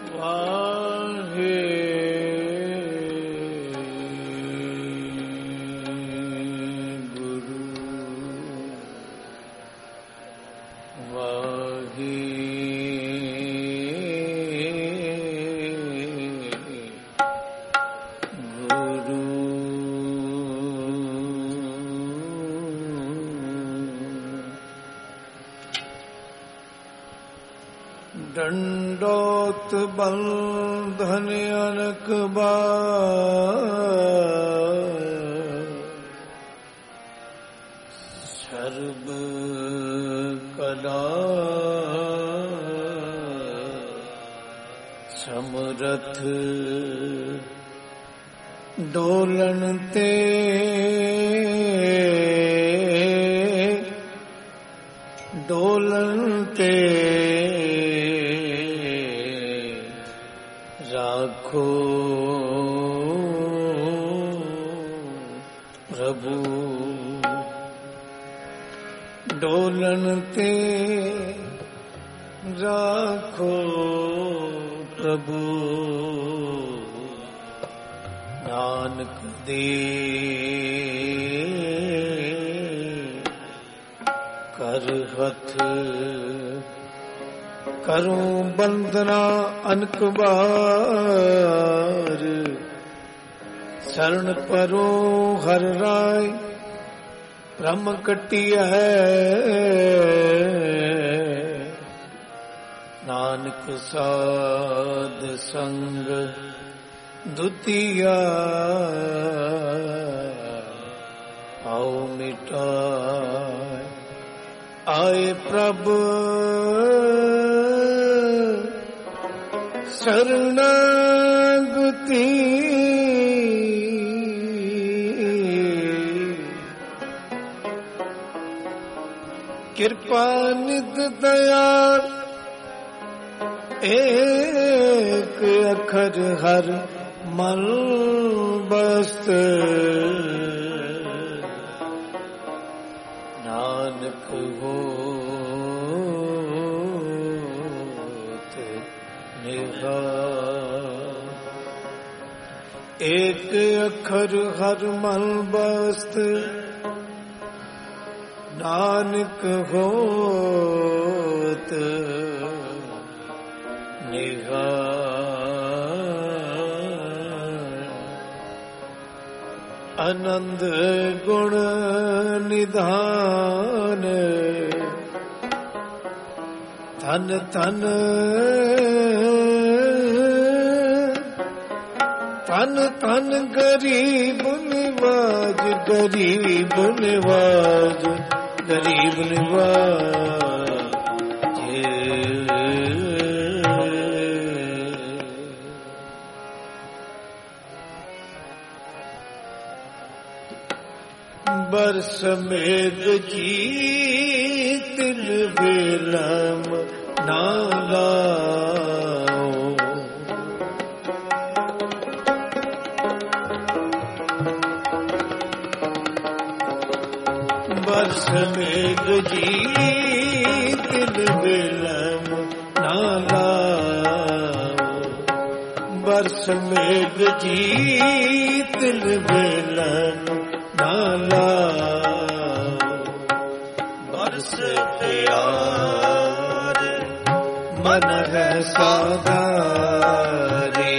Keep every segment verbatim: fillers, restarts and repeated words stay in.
दंडोत बंधन अनक बार सर्व कला समरथ डोलन ते डोलन ते राखो प्रभु डोलन ते राखो प्रभु नानक दे कर हथ करूं बंदना अनक बार शरण परो हर राय ब्रह्म कटिया है नानक साध संग दुतिया आओ मिटाए आए प्रभु शरणागति कृपा निध दयाल एक अखर हर मन बस्त नानक हो एक अखर हर मन बस्त नानक होत निहार आनंद गुण निधान धन धन तन तन गरीब निवाज गरीब निवाज गरीब निवाज बरस मेघ जी तिल बेलम नाला बरस मेघ जी तिल बेलम नाला बरस मेघ जी तिल बेलम नाला बरस प्यार मन है साधारे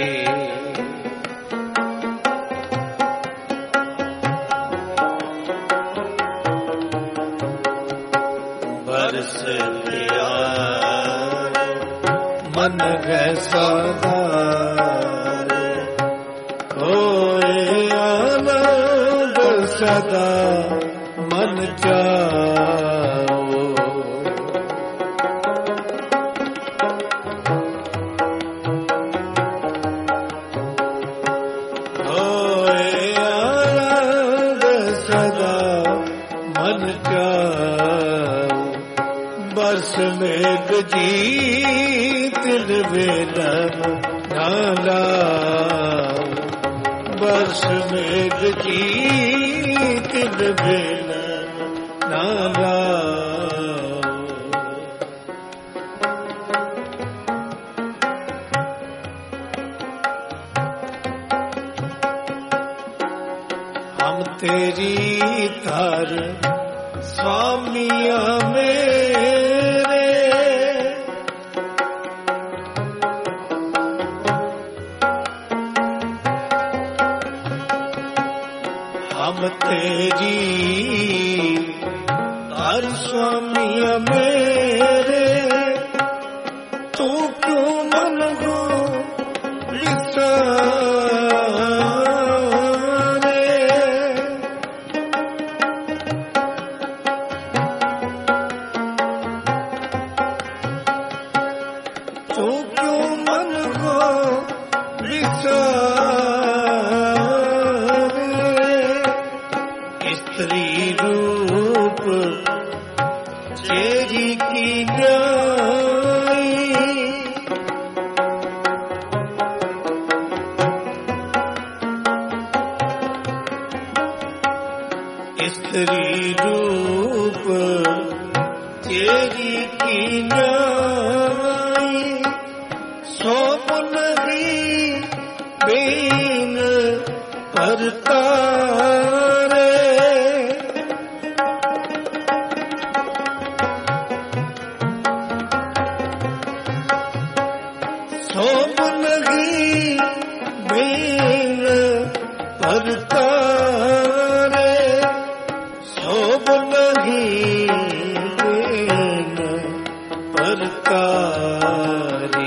बरस प्यार मन है साधारे होए आनंद सदा मन चाओ होए आनंद सदा मन चाओ बरस मेघ जी तिल बेलम नाला बरस मेघ जी तिल बेलम नाला हम तेरी तार स्वामिया मेरे, हम तेरी तार स्वामिया मेरे, तू क्यों मन को स्त्री रूप तेरी की न्याई, स्त्री रूप तेरी की न्याई, सौंप नहीं बीन परतारे, सौंप नहीं बीन परतारे, सौंप नहीं बीन परतारे।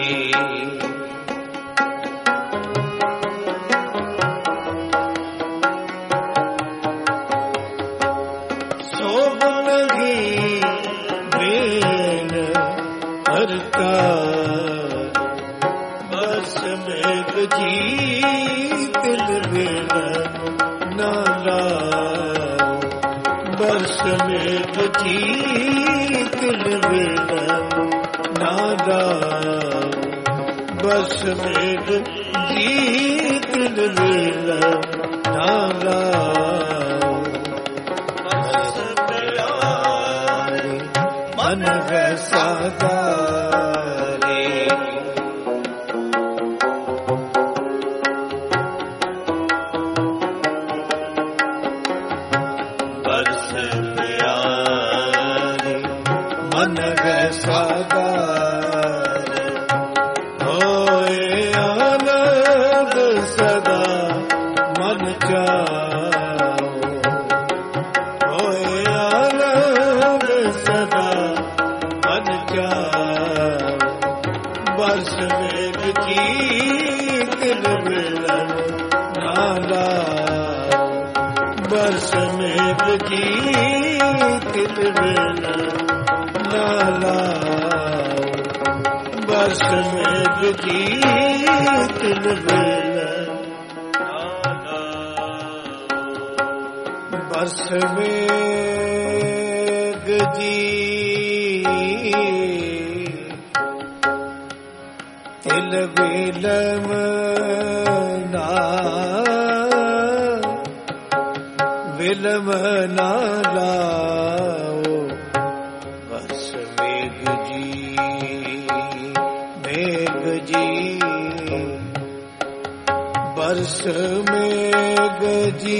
बस मेघ जी तिल बेला ना लाओ, बस मेघ जी तिल बेला ना लाओ, बस मेघ जी तिल बेला ना लाओ, बस प्यारे मन है सादारे, बस प्यारे मन है सादारे, होए आनंद सदा मन जाओ, होए आनंद सदा मन जाओ, बस मेघ जी तिल मिलन ना लाओ, बस मेघ जी तिल मिलन ना लाओ, बस मेघ जी तिल मिलन ना लाओ, बस मेघ जी तिल विलम ना विलम ना लाओ, बस मेघ जी मेघ जी, बरस मेघ जी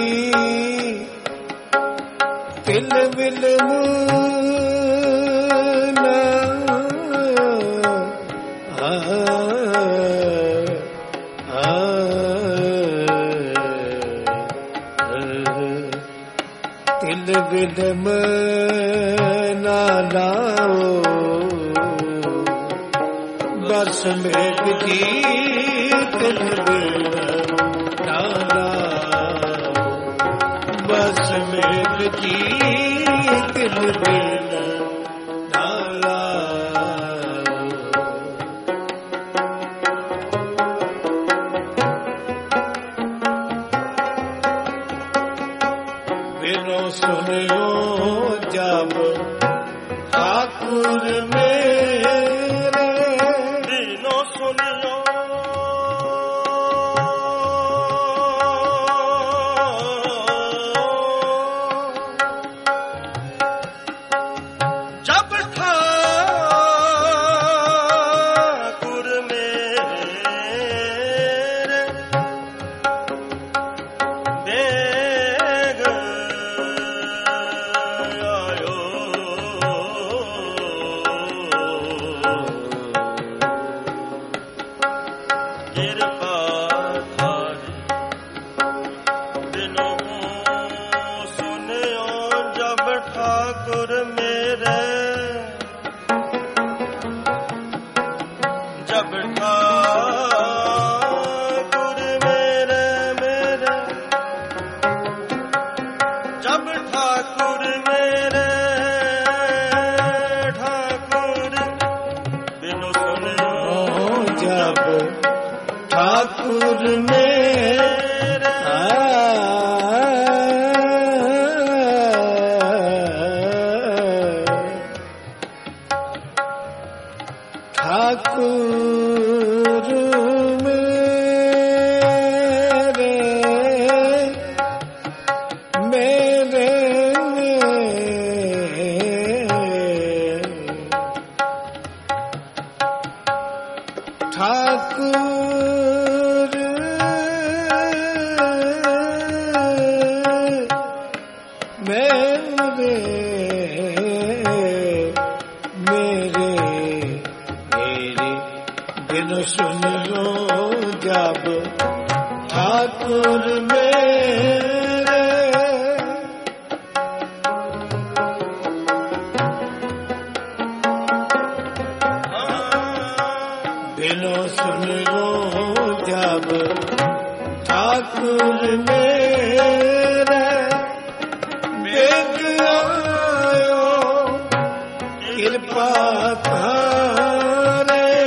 तिल विलम ना आ, आ, तिल विलम ना लाओ, बस मेघ जी तिल विलम ना लाओ, बस मेघ जी तिल विलम ना लाओ। बिनो सुनियो जब ठाकुर मेरे, बिनो सुनियो जब ठाकुर मेरे, जब ठाकुर मेरे मेरे जब ठाकुर मेरे ठाकुर बिनु सुनियो जब ठाकुर मेरे ठाकुर मेरे मेरे ठाकुर मेरे मेरे मेरे बिनु सुनियो जब ठाकुर मेरे बिनु सुनियो जब ठाकुर मेरे बेग आयो कृपा थारे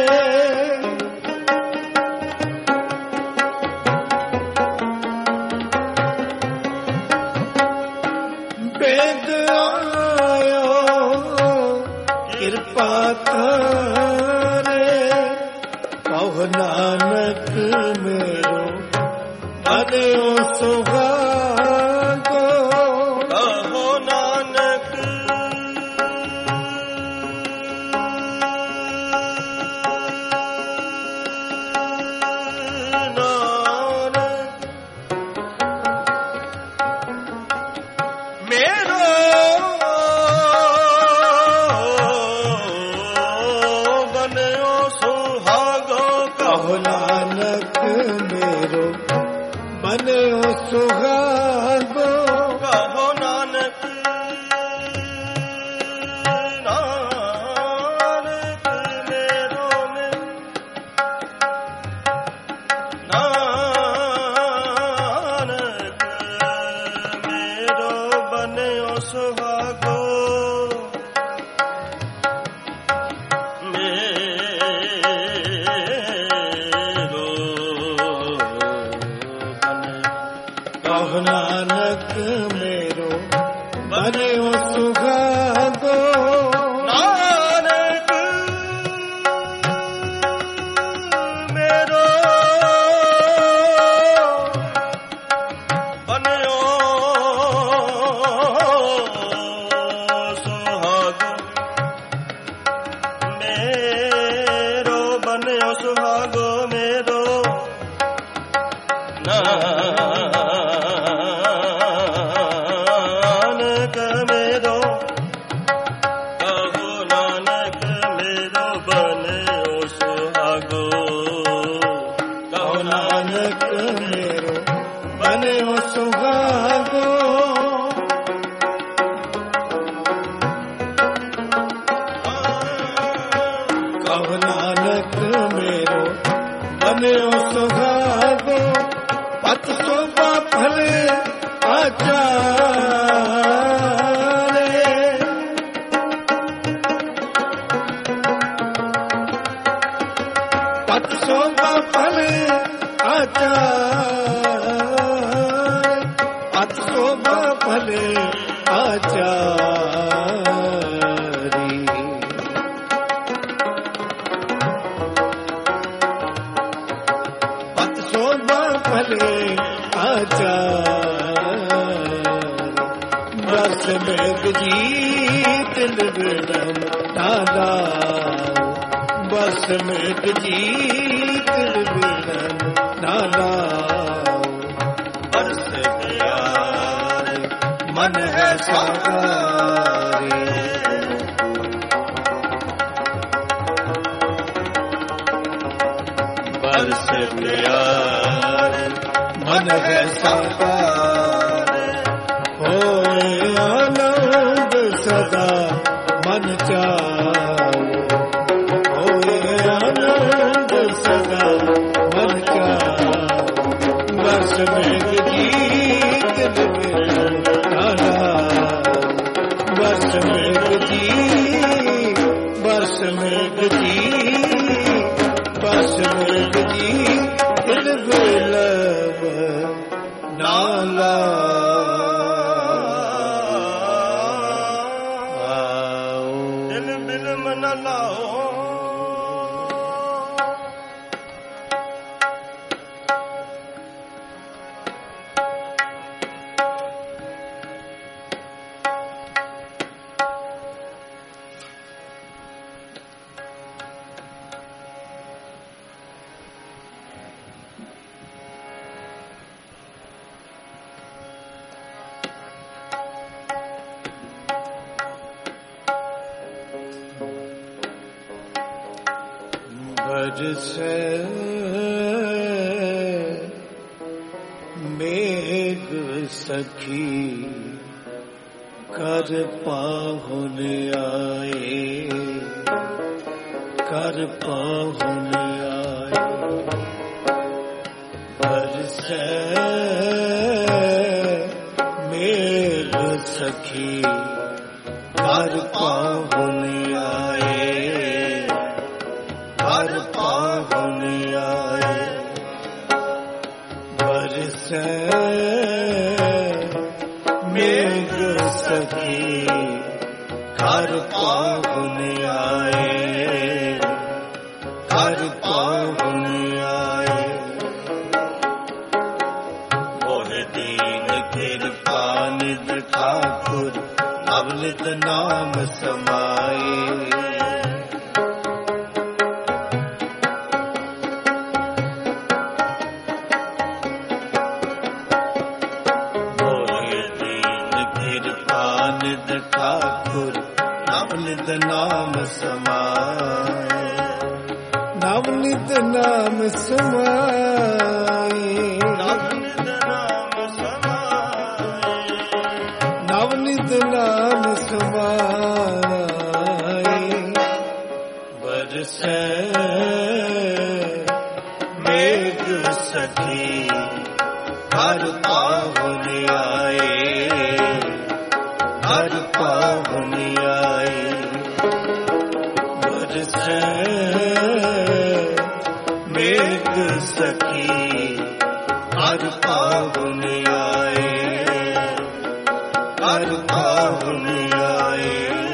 बेग आयो कृपा थारे कहो नानक मेरो बनियो सुहागो कहो नानक मेरो बनियो सुहागो कहो नानक मेरो बनियो सुहागो कहो नानक नानक मेरो में नानक मेरो बनियो सुहागो मेरो कहो नानक मेरो बनियो सुहागो नानक मेरो बनियो सुहागो मेरो बनियो सुहागो मेरो नानक मेरो कहो नानक मेरो बनियो सुहागो कहो नानक मेरो बनियो सुहागो कहो नानक मेरो बनियो सुहागो पत शोभा फले आचारे पत शोभा फले आचार पत शोभा फले आचारी पत शोभा फले आचार बस में जीत विड़म दादा बस में जीत विड़म दादा बरस प्यार मन है सारे बरस प्यार मन है साकार होए आनंद सदा मन चाओ होए आनंद मेघ जी दिल में नाला बस मेघ जी बस मेघ जी बस मेघ जी दिल बेलब नाला दिल बिल मन लाओ बरसे मेघ सखी कर पाहुन आए कर पाहुन आए बरसे मेघ सखी कर पाहुन आए कर पाहुन आए बरसे मेघ सखी कर पाहुन आए कर पाहुन आए मोह दीन कृपा निध ठाकुर अवलित नाम समाए ठाकुर नवनित नाम समाए नवनित नाम समाए नवनित नाम समाए नवनित नाम समाए बरसे मेघ सखी कर पाहुन आए कर पाहुन आए बरसे मेघ सखी कर पाहुन आए कर पाहुन आए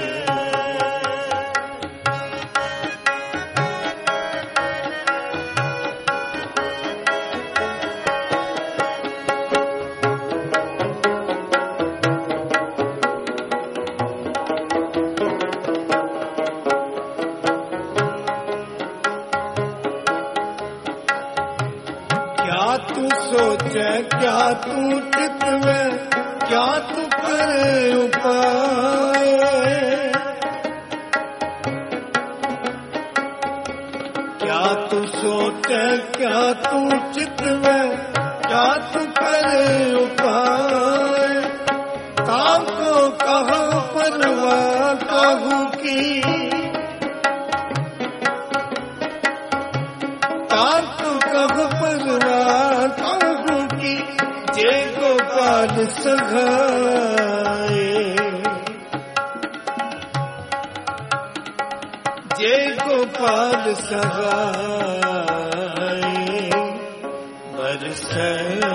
सोचे क्या तू चित में क्या तू करे उपाय क्या तू सोचे क्या तू चित में क्या तू करे उपाय काम को कहा परवाह कहूँ की काम को कहा परवाह कहूँ की जे गोपाल सघाए जे गोपाल सघाए बरसे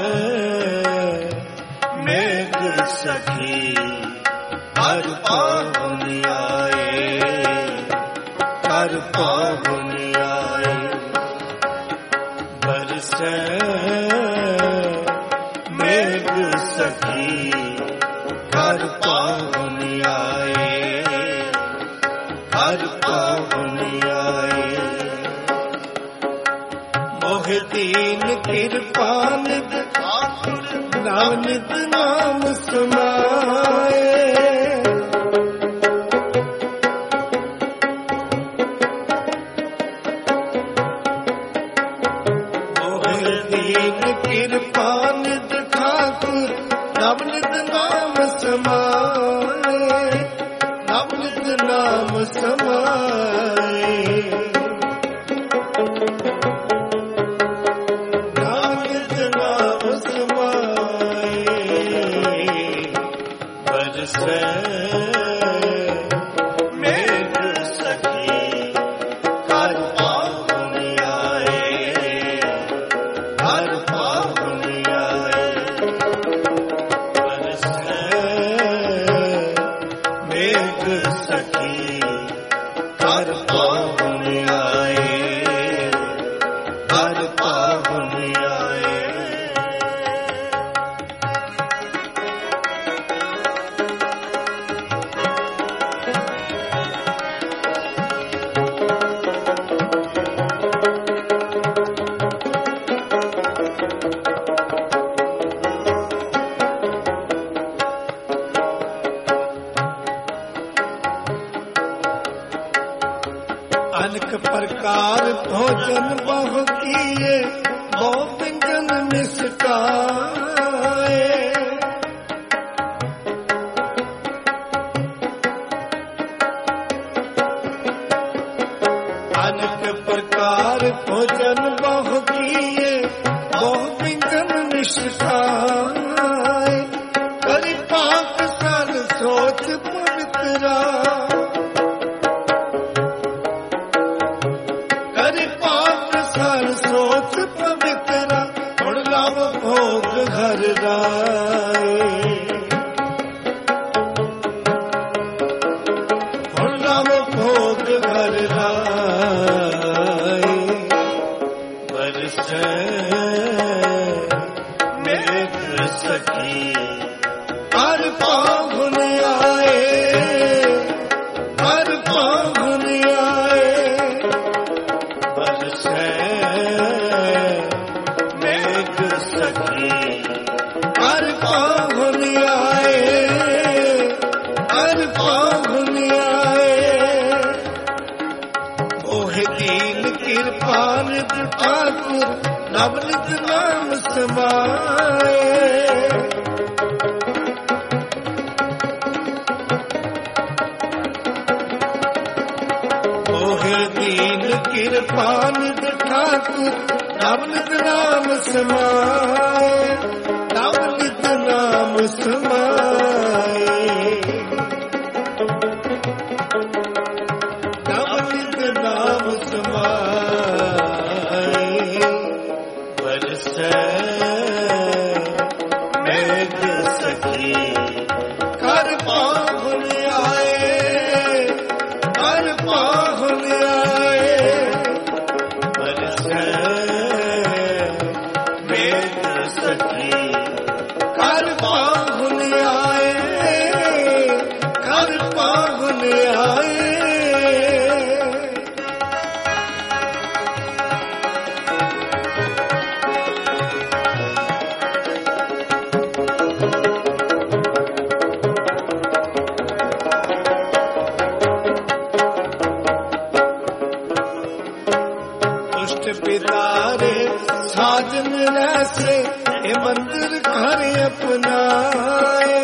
मेघ सखी कर पाहुन आए कर पाहुन आए बरसे मेघ सखी कर पाहुन आए कर पाहुन आए मोह दीन कृपान नानक नाम समाए मोह दीन कृपान ठाकुर नवनित नाम समाए नवनित नाम समाए नवनित नाम समाए भोजन बहु किए, बहु व्यंजन निष्ठाए। अनेक प्रकार भोजन बहु किए, बहु व्यंजन निष्ठाए। करि पाक सन सोच पवित्रा, करि पाक सन सोच पवित्रा। और लव भोग घर राए, और लव भोग घर राए। बरसे मेघ सखी हर फागुन आए, हर फागुन आए। बरसे मेघ सखी हर फागुन आए, हर फागुन आए। ओहे दीन कृपान ठाकुर, नवनित नाम समाए। ओहे दीन कृपान ठाकुर, नवनित नाम समाए, नवनित नाम समाए, नवनित नाम समाए। बरसे मेघ सखी हर फागुन आए, हर फागुन आए। बरसे मेघ सखी हर फागुन आए, हर फागुन आए। दुष्ट पितारे साजन रैसे, ये मंदिर घर अपनाए।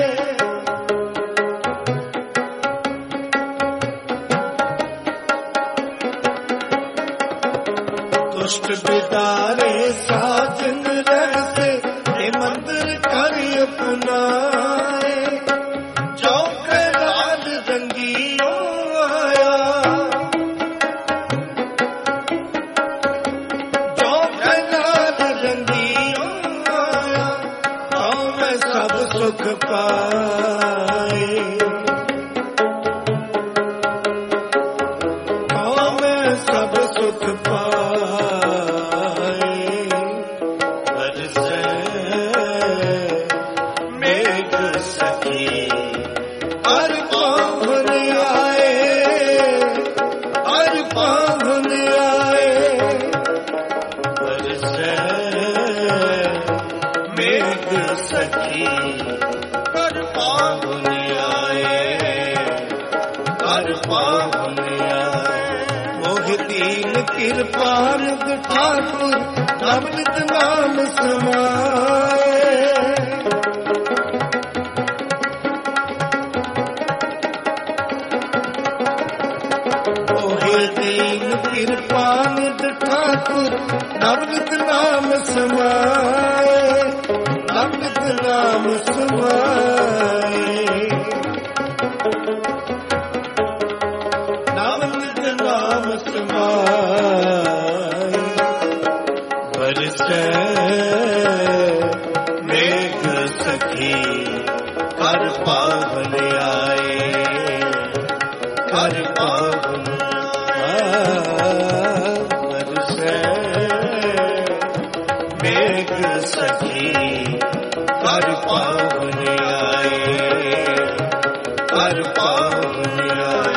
दुष्ट पितारे साजन रैसे, ये मंदिर घर अपनाए। जो कैलाल रंगियो आया, जो कैलाल रंगियो आया। आओ मैं सब सुख पाए, आओ मैं सब सुख पाए। बरसे मेघ सखी हर फागुन आए, हर फागुन आए। बरसे मेघ सखी हर फागुन आए, हर फागुन आए। मोहि दीन कृपान ठाकुर, नवनित नाम समाए। ओहे दीन कृपान ठाकुर, नवनित नाम समाए, नवनित नाम समाए, नवनित नाम समाए। बरसे मेघ सखी हर फागुन आए, हर फागुन आए। बरसे मेघ सखी हर फागुन आए, हर फागुन आए।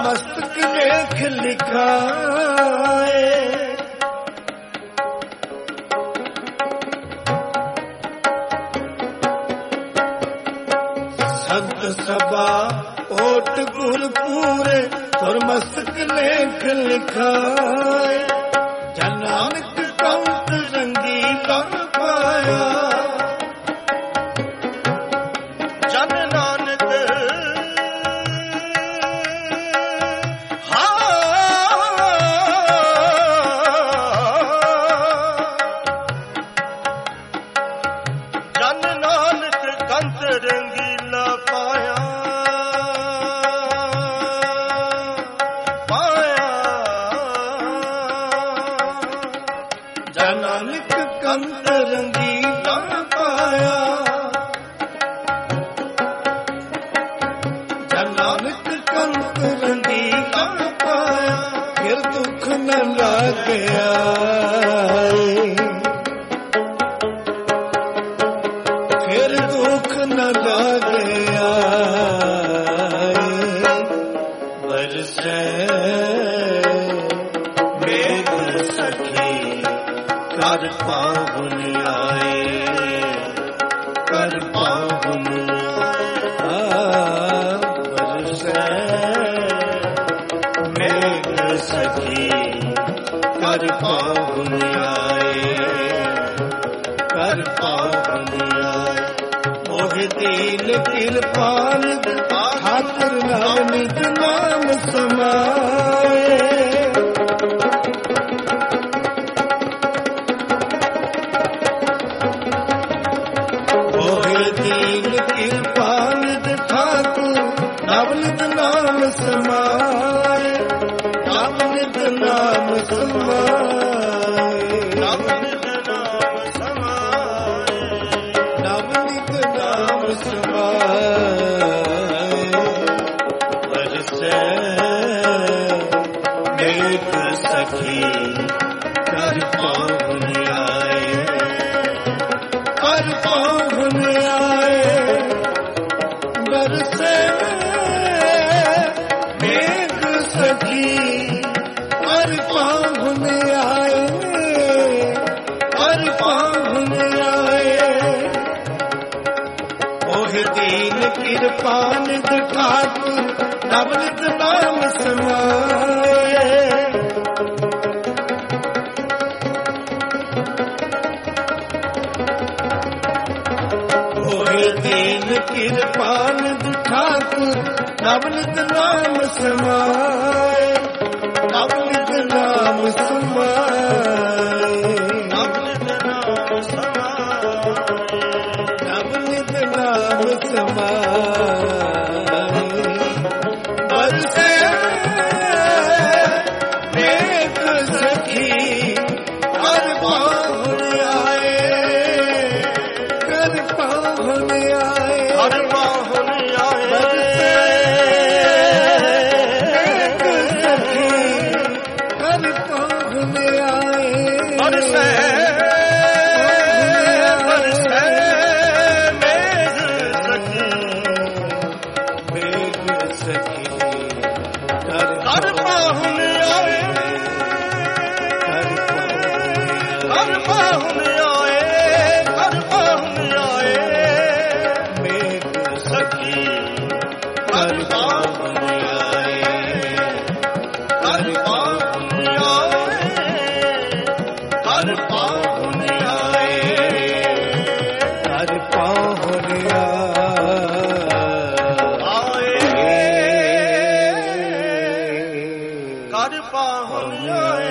ਮਸਤਕ ਲੇਖ ਲਿਖਾਏ। ਸੰਤ ਸਭਾ ਓਟ ਗੁਰ ਪੂਰੇ ਤੁਰ ਮਸਤਕ ਲੇਖ ਲਿਖਾਏ। ਜਨ ਨਾਨਕ ਕੰਤ ਰੰਗੀਲਾ ਪਾਇਆ। ਜਨ ਨਾਨਕ ਜਨ ਨਾਨਕ ਕੰਤ ਰੰਗੀਲਾ ਪਾਇਆ। ਪਾਇਆ ਜਨ ਨਾਨਕ ਕੰਤ ਰੰਗੀਲਾ ਪਾਇਆ। ਜਨ ਨਾਨਕ ਕੰਤ ਰੰਗੀਲਾ ਪਾਇਆ। ਫਿਰ ਦੁੱਖ ਨ ਲੱਗਿਆ। ਫਿਰ ਦੁੱਖ ਨ ਲੱਗਿਆ। ਬਰਸੈ ਮੇਘ ਸਖੀ ਕਰ ਪਾਹੁਨ ਆਏ। ਕਰ ਪਾਹੁਨ ਆ ਬਰਸੈ ਮੇਘ ਸਖੀ ਕਰ ਪਾਹੁਨ ਆਏ। ਕਰ ਪਾਹੁਨ ਆਏ। ਮੋਹਿ ਦੀਨ ਕਿਰਪਾਨ ਠਾਕੁਰ ਨਾਮ ਨਿਤ ਨਾਮ ਸਮਾਏ। ਮੋਹਿ ਦੀਨ ਕਿਰਪਾਨ ਠਾਕੁਰ ਨਾਮ ਨਿਤ ਨਾਮ ਸਮਾਏ। ਨਾਮ ਨਿਤ ਨਾਮ ਸਮਾਏ। ਨਾਮ ਨਿਤ ਨਾਮ ਸਮਾਏ। ਨਾਮ ਨਿਤ ਨਾਮ ਸਮਾਏ। ਬਰਸੈ ਮੇਘ ਸਖੀ ਕਰ ਪਾਹੁਨ ਆਏ। ਕਰ ਪਾਹੁਨ ਆਏ। ਬਰਸੈ ਮੇਘ ਸਖੀ ਕਰ ਪਾਹੁਨ ਆਏ। ਕਰ ਪਾਹੁਨ ਆਏ। ਮੋਹਿ ਦੀਨ ਕਿਰਪਾਨ ਠਾਕੁਰ ਨਵ ਨਿਤ ਨਾਮ ਸਮਾਏ। ਮੋਹਿ ਦੀਨ ਕਿਰਪਾਨ ਠਾਕੁਰ ਨਵ ਨਿਤ ਨਾਮ ਸਮਾਏ। ਨਵ ਨਿਤ ਨਾਮ ਸਮਾਏ। ਨਾਮ ਨਿਤ ਨਾਮ ਸਮਾਏ। ਨਵ ਨਿਤ ਨਾਮ ਸਮਾਏ। ਬਰਸੈ ਮੇਘ ਸਖੀ ਕਰ ਪਾਹੁਨ ਆਏ। ਕਰ ਪਾਹੁਨ ਆਏ। ਹਰ ਪਾਹੁਨ ਆਏ। ਮੇਘ ਸਖੀ ਕਰ ਪਾਹੁਨ ਆਏ। ਬਰਸੈ ਬਰਸੈ ਮੇਘ ਸਖੀ। ਮੇਘ ਸਖੀ ਕਰ ਹਰ ਪਾਹੁਨ ਆਏ। ਹਰ ਪਾਹੁਨ ਆਏ। ਹਰ ਪਾਹੁਨ ਆਏ। ਮੇਘ ਸਖੀ ਹਰ ਪਾਹੁਨ ਆਏ। ਹਰ ਪਾਹੁਨ ਆਏ। ਹਰ ਪਾਹੁਨ ਆਏ। ਕਰ ਪਾਹੁਨ ਆਏ। ਕਰ ਪਾਹੁਨ ਆਏ।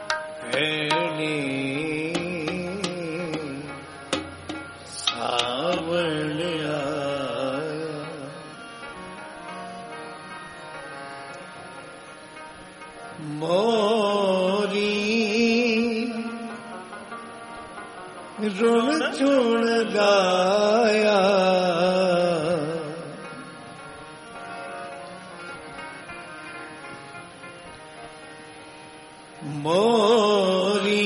ਭੈਣੀ ਸਾ रुण चुण गाया मोरी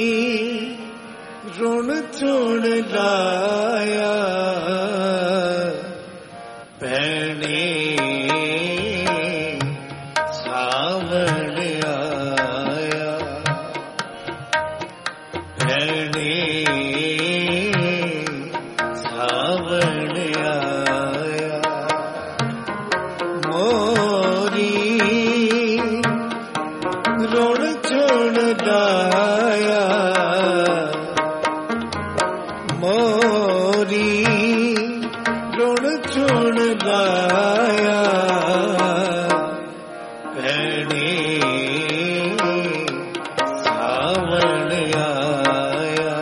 रुण चुण गाया भैणे सावण आया भैणे सावण आया मोरी रुण चुण गाया मोरी रुण चुण गाया भैणे सावण आया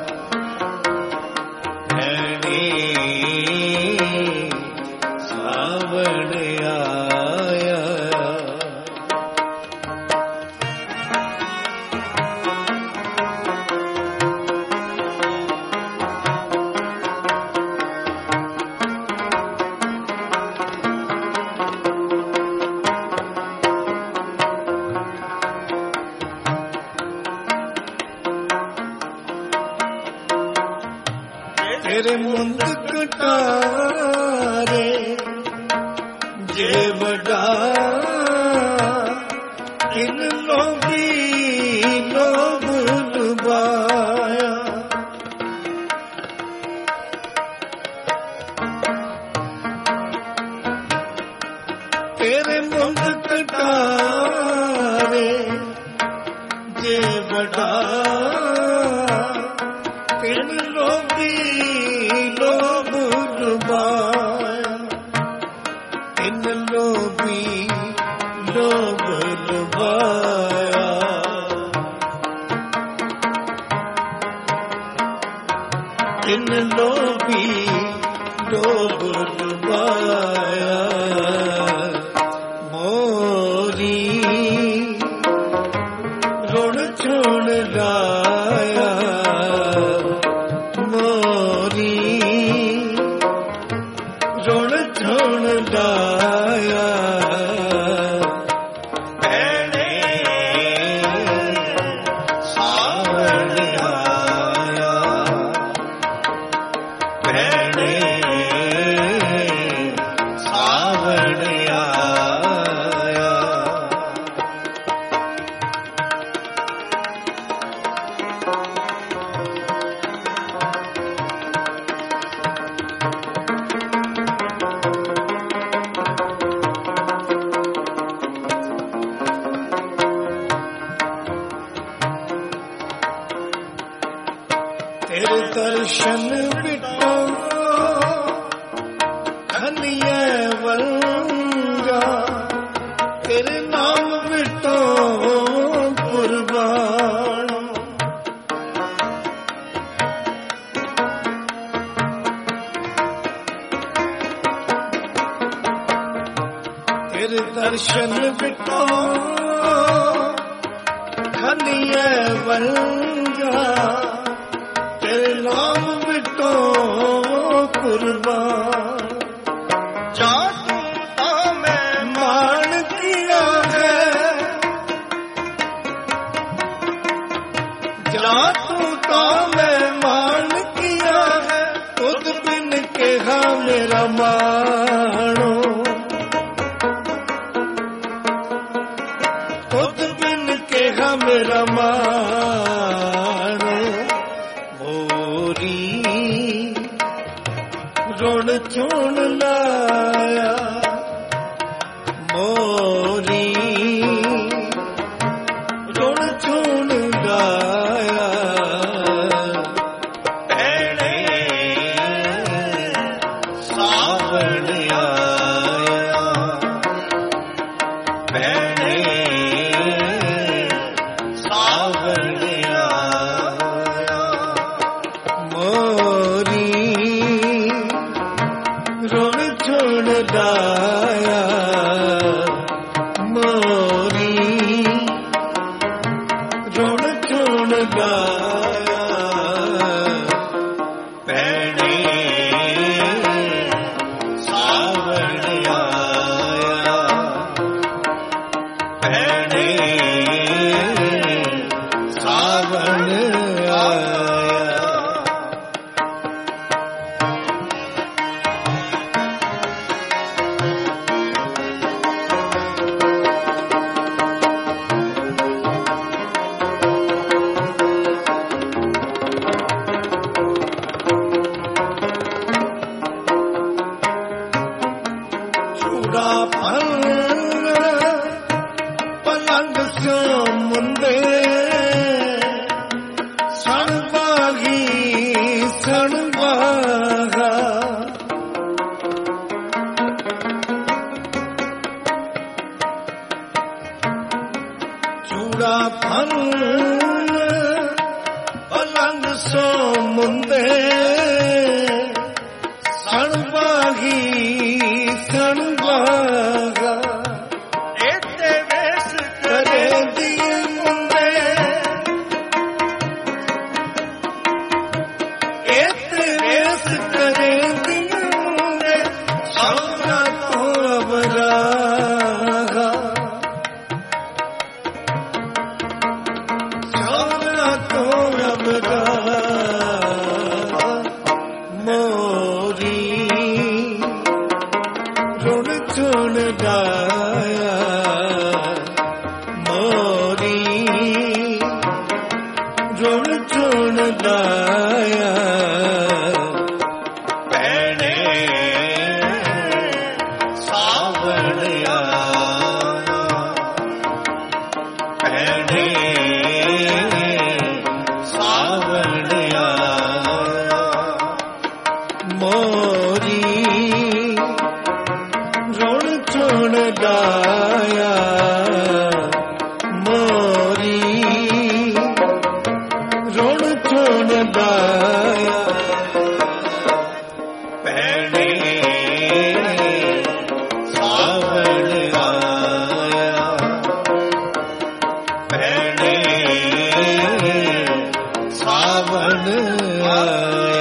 भैणे सावण आया तेरे मुंद कटारे जे बड़ा इन लोभी लोभ लुभाया तेरे मुंद कटारे जे बड़ा इन लोभी लोभ लुभाया इन लोभी लोभ लुभाया इन लोभी लोभ लुभाया मोरी रुण चुण गाया मोरी रुण चुण गाया भैणे सावण आया भैणे सावण आया तेरे दर्शन बिटो खनिए वंगा तेरे नाम बिटो कुर्बान तेरे दर्शन बिटो खनिए वंगा तेरे नाम बिटो कुर्बान जातू तो मैं मान किया है जातू तो मैं मान किया है खुद बिन केहा मेरा मानो खुद बिन केहा मेरा मानो मोरी रुण चुण लाया मोरी रुण चुण गाया भैणे सावण आया भैणे सावण आया मोरी रो ਸਣ ਬਾਗੀ ਸਣ ਬਾਗਾ ਚੂੜਾ ਫਨ ਪਲੰਗ ਸੋ ਮੁੰਦੇ ਸਣ ਬਾਗੀ ਸਣ ਬਾਗਾ ਏਤੇ ਵੇਸ ਕਰੇ ਦੀਏ ਮੁੰਡੇ ਏਤੇ ਵੇਸ ਕਰੇ ਦੀਏ ਮੁੰਡੇ ਸੌਰਾ ਤੋਂ ਅਬਰਾਗਾ ਸੌਰਾ ਤੋਂ ਅਬਰਾਗਾ ਮੋਰੀ ਰੁਣ ਚੁਣ ਗਾਇਆ ਮੋਰੀ ਰੁਣ ਚੁਣ ਗਾਇਆ ਭੈਣੇ ਸਾਵਣ ਆਇਆ ਭੈਣੇ ਸਾਵਣ ਆਇਆ ਮੋਰੀ ਰੁਣ ਚੁਣ ਗਾਇਆ ਮੋਰੀ ਰੁਣ ਚੁਣ ਗਾਇਆ ਭੈਣੇ ਸਾਵਣ ਆਇਆ ਭੈਣੇ ਸਾਵਣ ਆਇਆ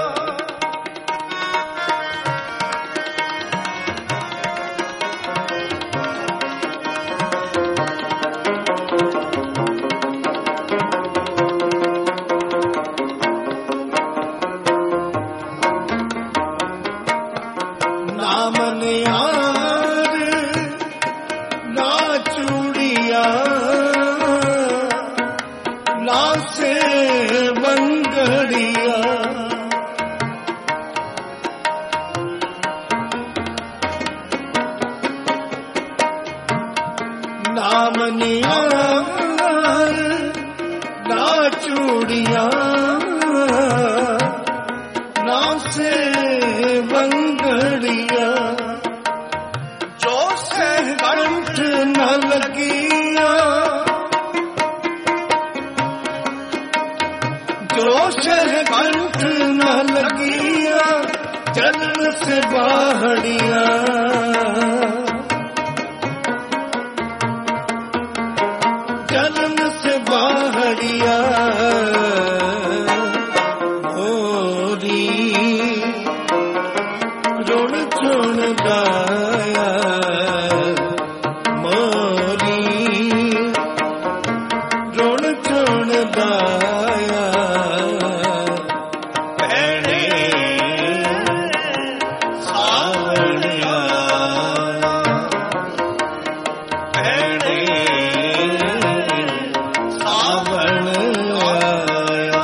ਨਾ ਮਨਿਆਰ ਨਾ ਚੂੜੀਆਂ ਨਾ ਸੇ ਬੰਗੜੀਆਂ ਨਾ ਮਨਿਆਰ ਨਾ ਚੂੜੀਆਂ ਨਾ ਸੇ ਬੰਗੜੀਆਂ ਜੋ ਸਹਿ ਕੰਠ ਨ ਲੱਗੀਆਂ ਜੋ ਸਹਿ ਕੰਠ ਨ ਲੱਗੀਆਂ ਜਨਮ ਸੇ ਬਾਹੜੀਆਂ ਜਨਮ ਸੇ ਬਾਹੜੀਆਂ ਮੋਰੀ ਰੁਣ ਚੁਣ ਗਾਇਆ ਮੋਰੀ ਰੁਣ ਚੁਣ ਗਾਇਆ ਭੈਣੇ ਸਾਵਣ ਆਇਆ ਭੈਣੇ ਸਾਵਣ ਆਇਆ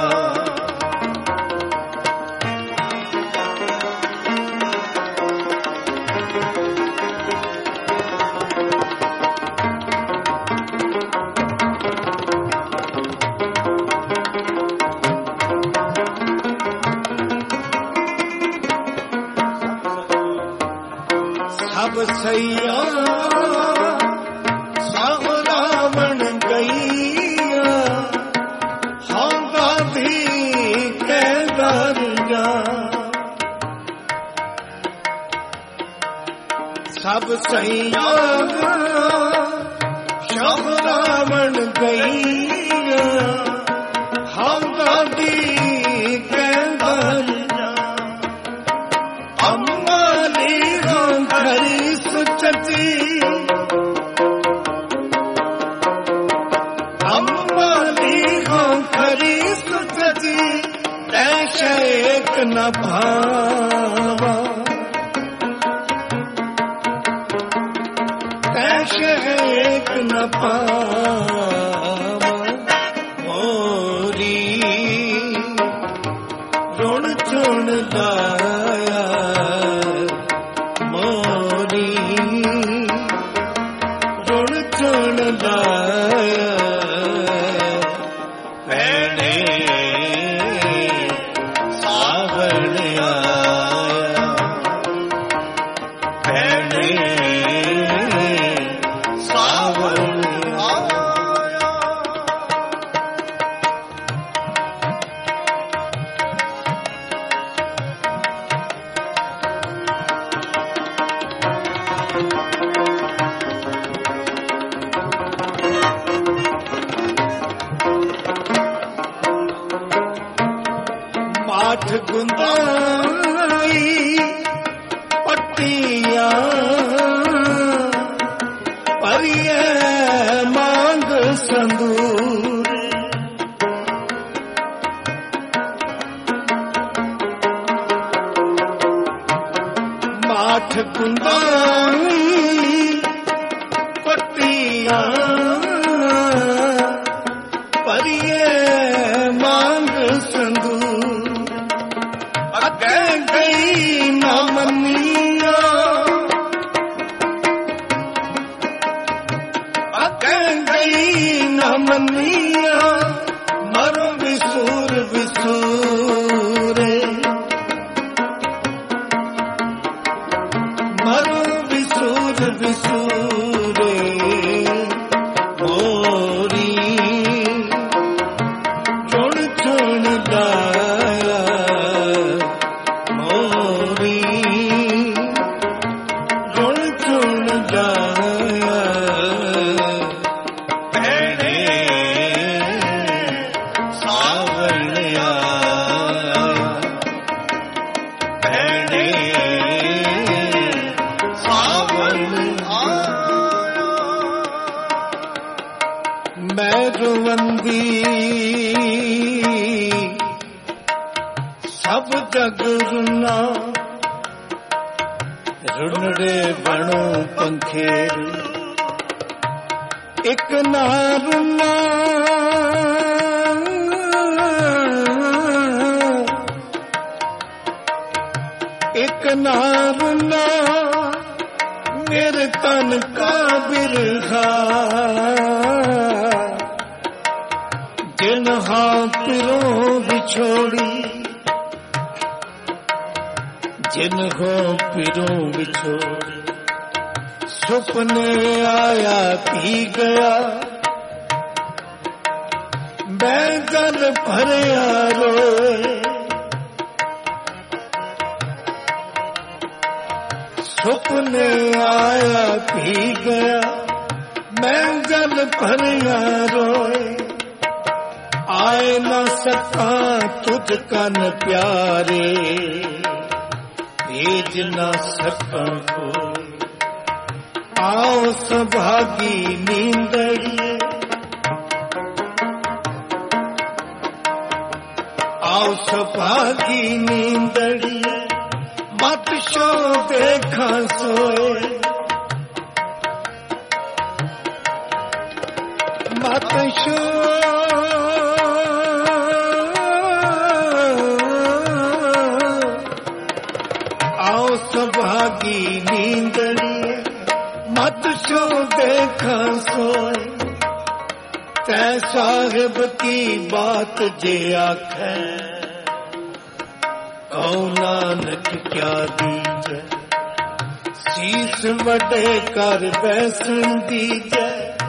ਸਭ ਸਈਆ ਸਭ ਰਾਵਣ ਗਈਆ ਹਾਂ ਵੀ ਕਹਿ ਦਰਜਾ ਸਭ ਸਈਆ ਸਭ ਰਾਵਣ ਗਈਆ ਹਾਂ ਵੀ ਕਹਿ ਦਰਜਾ ਅੰਮਾ ਖਰੀ ਸੁਚਤੀ ਅੰਮਾ ਖਰੀ ਸੁਚਤੀ ਤੈ ਸ਼ੇਕ ਨ ਭਾਵਾ ਤੈ ਸ਼ੇਕ ਨ ਭਾਵਾ ਮੋਰੀ ਰੁਣ ਚੁਣ ਗਾਇਆ ਮੋਰੀ ਰੁਣ ਚੁਣ ਗਾਇਆ ਭੈਣੇ ਮਾਠ ਗੁੰਦਾਈ ਪੱਟੀਆਂ ਭਰੀਏ ਮੰਗ ਸੰਦੂਰ ਮਾਠ ਗੁੰਦਾਈ ਪੱਟੀਆਂ ਭਰੀਏ ਮੰਗ ਸੰਦੂਰ ਅੱਗੇ ਗਈ ਨਾ ਮੰਨੀਆਂ ਅੱਗੇ ਗਈ ਨਾ ਮੰਨੀਆਂ ਮਰੋ ਵਿਸੂਰ ਵਿਸੂਰੇ ਮਰੋ ਵਿਸੂਰ ਵਿਸੂਰੇ ਮੈਂ ਰੁਵੰਦੀ ਸਭ ਜਗ ਰੁਨਾ ਰੁਨੜੇ ਬਣੋ ਪੰਖੇਰ ਇੱਕ ਨਾ ਰੁਨਾ ਇੱਕ ਨਾ ਰੁਨਾ ਮੇਰੇ ਤਨ ਕਾ ਬਿਰਖਾ ਜਿਨ ਹਾਂ ਪਿਰੋਂ ਵਿਛੋੜੀ ਜਿਨ ਹੋ ਪਿਰੋਂ ਵਿਛੋੜੀ ਸੁਪਨੇ ਆਇਆ ਪੀ ਗਿਆ ਮੈਂ ਗਲ ਭਰਿਆ ਰੋਏ ਸੁਪਨੇ ਆਇਆ ਪੀ ਗਿਆ ਮੈਂ ਗਲ ਭਰਿਆ ਰੋਏ ਆਏ ਨਾ ਸਕਾਂ ਤੁਝ ਕਨ ਪਿਆਰੇ ਭੇਜ ਨਾ ਸਕਾਂ ਕੋਈ ਆਓ ਸੁਭਾਗੀ ਨੀਂਦੜੀਏ ਆਓ ਸੁਭਾਗੀ ਨੀਂਦੜੀਏ ਮਤ ਸ਼ੋ ਦੇਖਾਂ ਸੋਏ ਮਤ ਸ਼ੋ ਆਓ ਸੁਭਾਗੀ ਨੀਂਦੜੀਏ ਮਤ ਸ਼ੋ ਦੇਖਾਂ ਸੋਏ ਤੈ ਸਾਹਿਬ ਕੀ ਬਾਤ ਜੇ ਆਖੈ ਕਉ ਨਾਨਕ ਕਿਆ ਦੀਜੈ ਸੀਸ ਵੱਡੇ ਕਰ ਬੈਸਣ ਦੀਜੈ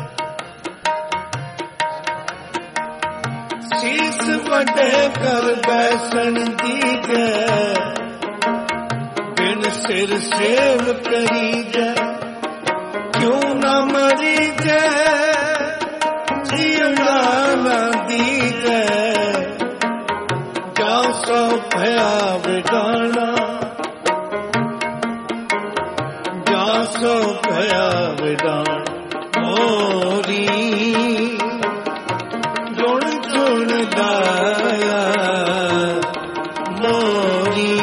ਸੀਸ ਵੱਡੇ ਕਰ ਬੈਸਣ ਦੀਜੈ ਬਿਨ ਸਿਰ ਸੇਵ ਕਰੀਜੈ ਕਿਉਂ ਨਾ ਮਰੀਜੈ ਜੀਉਣਾ ਨਾ ਦੀਜੈ ਜਾ ਸੋ ਭਇਆ ਵਿਡਾਣਾ ਜਾ ਸੋ ਭਇਆ ਵਿਡਾਣਾ ਮੋਰੀ ਗੁਣ ਗੁਣ ਗਾਇਆ ਮੋਰੀ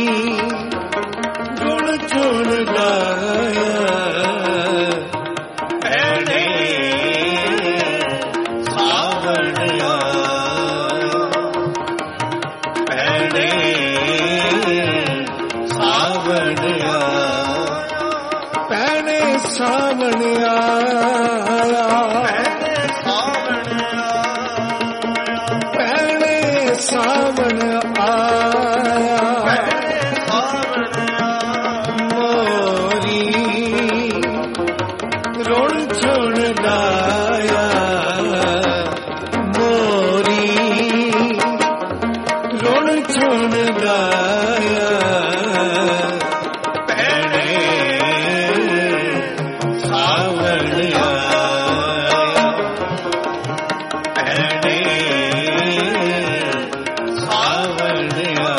ਗੁਣ ਗੁਣ ਗਾਇਆ ਭੈਣੇ ਸਾਵਣ ਆਇਆ ਭੈਣੇ ਸਾਵਣ ਆਇਆ ਭੈਣੇ ਸਾਵਣ ਆਇਆ ਭੈਣੇ ਸਾਵਣ ਆਇਆ ਮੋਰੀ ਰੁਣ ਛੁਣ ਗਾਇਆ ਮੋਰੀ ਰੁਣ ਛੁਣ ਗਾਇਆ ਭੈਣੇ ਸਾਵਣ ਆਇਆ ਭੈਣੇ ਸਾਵਣ ਆਇਆ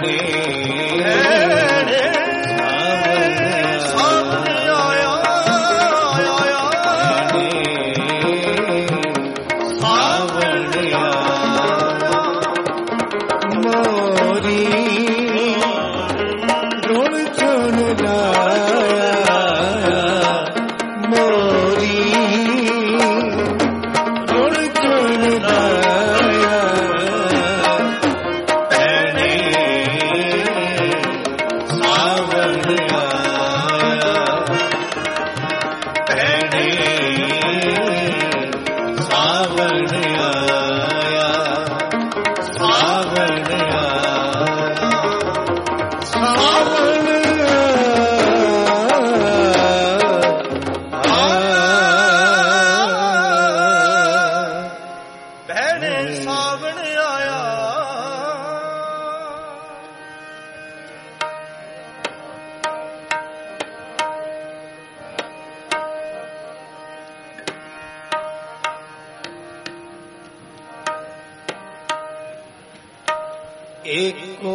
एको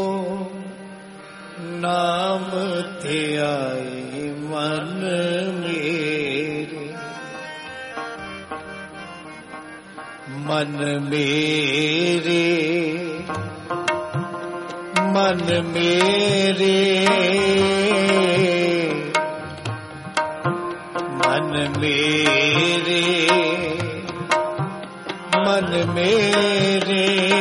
नाम थे आई मन मेरे, मन मेरे, मन मेरे, मन मेरे, मन मेरे,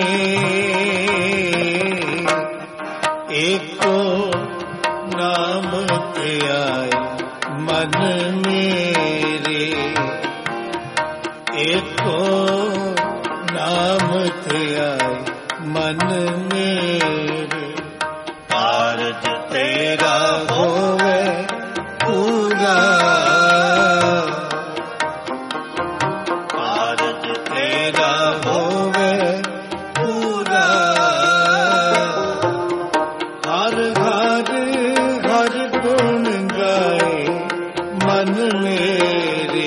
एको नाम ते आए मन मेरे, एको नाम ते आए मन मेरे, कारज तेरा होवे पूरा, कारज तेरा होवे पूरा, हर हर हर गुण गाए मन मेरे,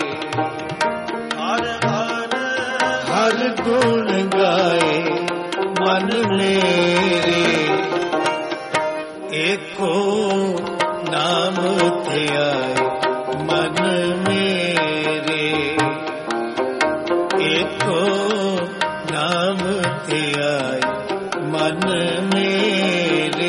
हर हर हर गुण गाए मन मेरे, एको नाम थे आए मन मेरे, एको नाम थे आए मन मेरे।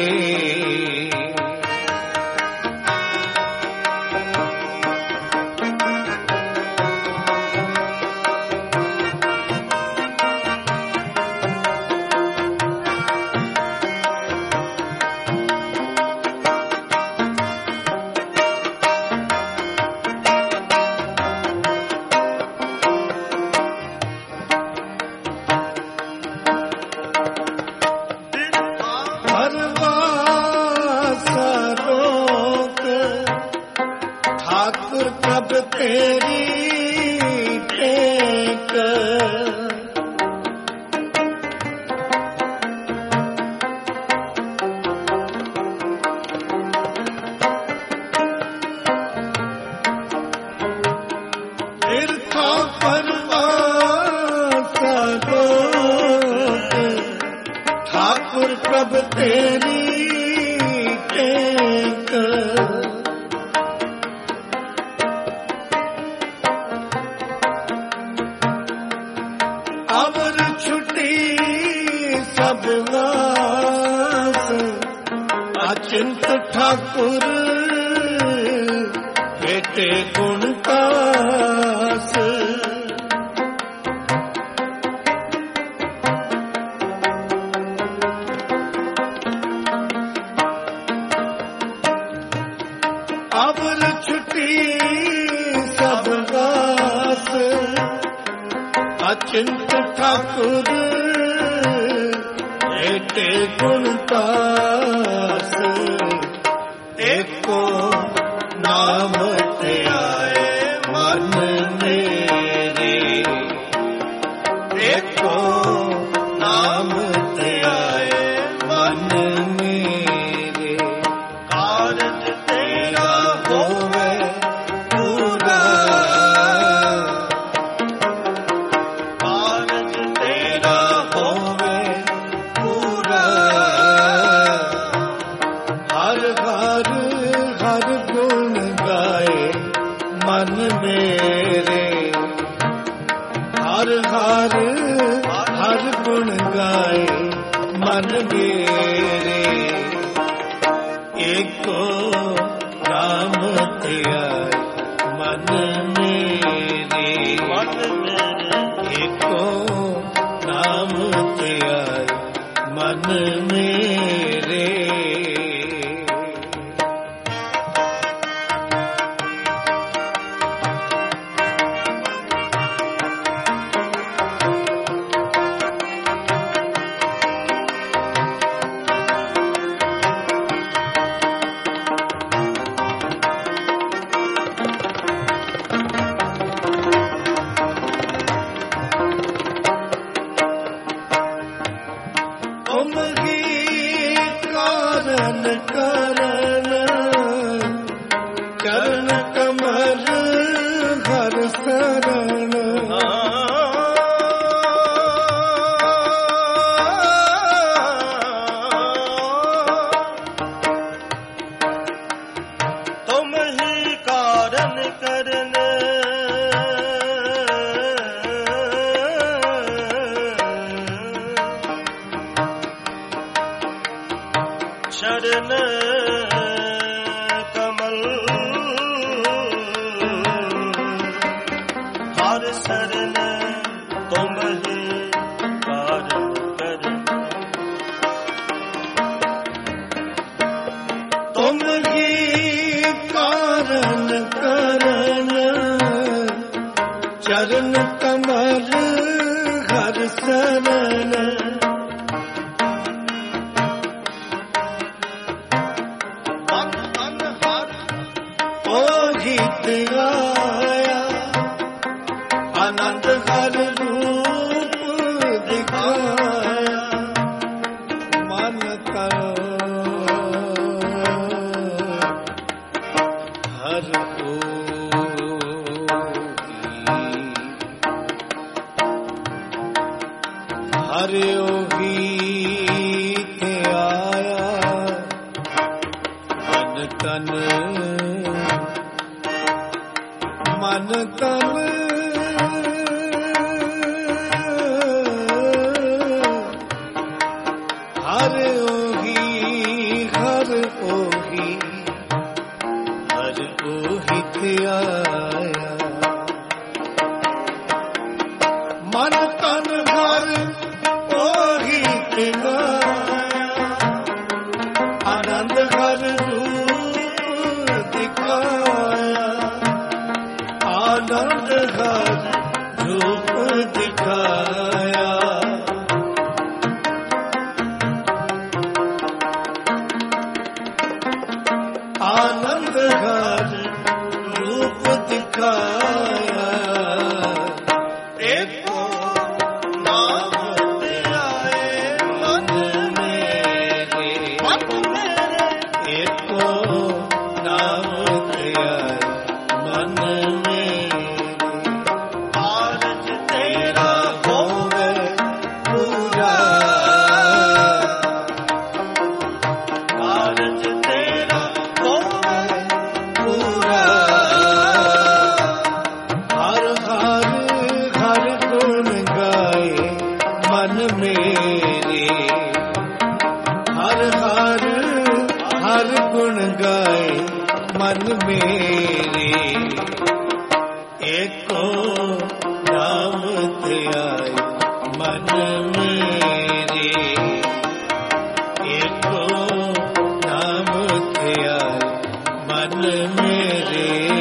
ठाकुर कब तेरी टेक, तीर्था परवास लोक, ठाकुर कब तेरी टेक, अवर छुट्टी सब वास, अचिंत ठाकुर बेटे गुण कास, अवर छुट्टी सब वास, अचिंत ठाकुर बेटे गुण कास, एको नाम ते आए मन मेरे, एको नाम ते आए मन मेरे, कारज तेरा होवे पूरा, कारज तेरा होवे पूरा, एको नाम ध्याय मन मेरे मन मेरे एको नाम ध्याय मन मेरे शरण कमल हर शरण तुम ही कारण कर तुम ही कारण करन चरण कमल हर शरण आया आनंद हर रूप दिखाया मन करो हर हर ओही थे आया मन तन मन तन हर ओही हर ओही हर ओही थे आया मन तन हर ओही थे आया आनंद हर रूप दिखाया आनंद हर रूप दिखाया आनंद हर रूप दिखाया एको नाम ध्याए मन मेरे मन मेरे एको नाम ध्याए मन मन मेरे एको नाम ध्याय मन मेरे एको नाम ध्याय मन मेरे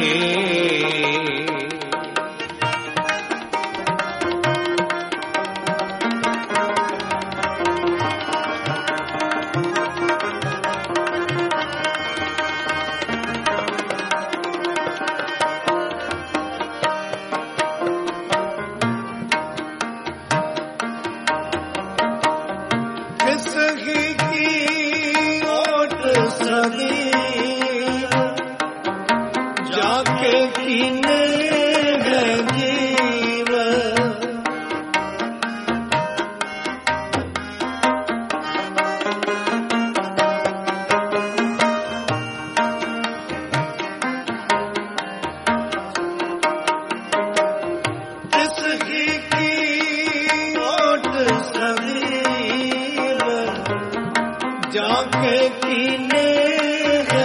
जाके कीने है जीव किसकी की ओट सदीव जाके कीने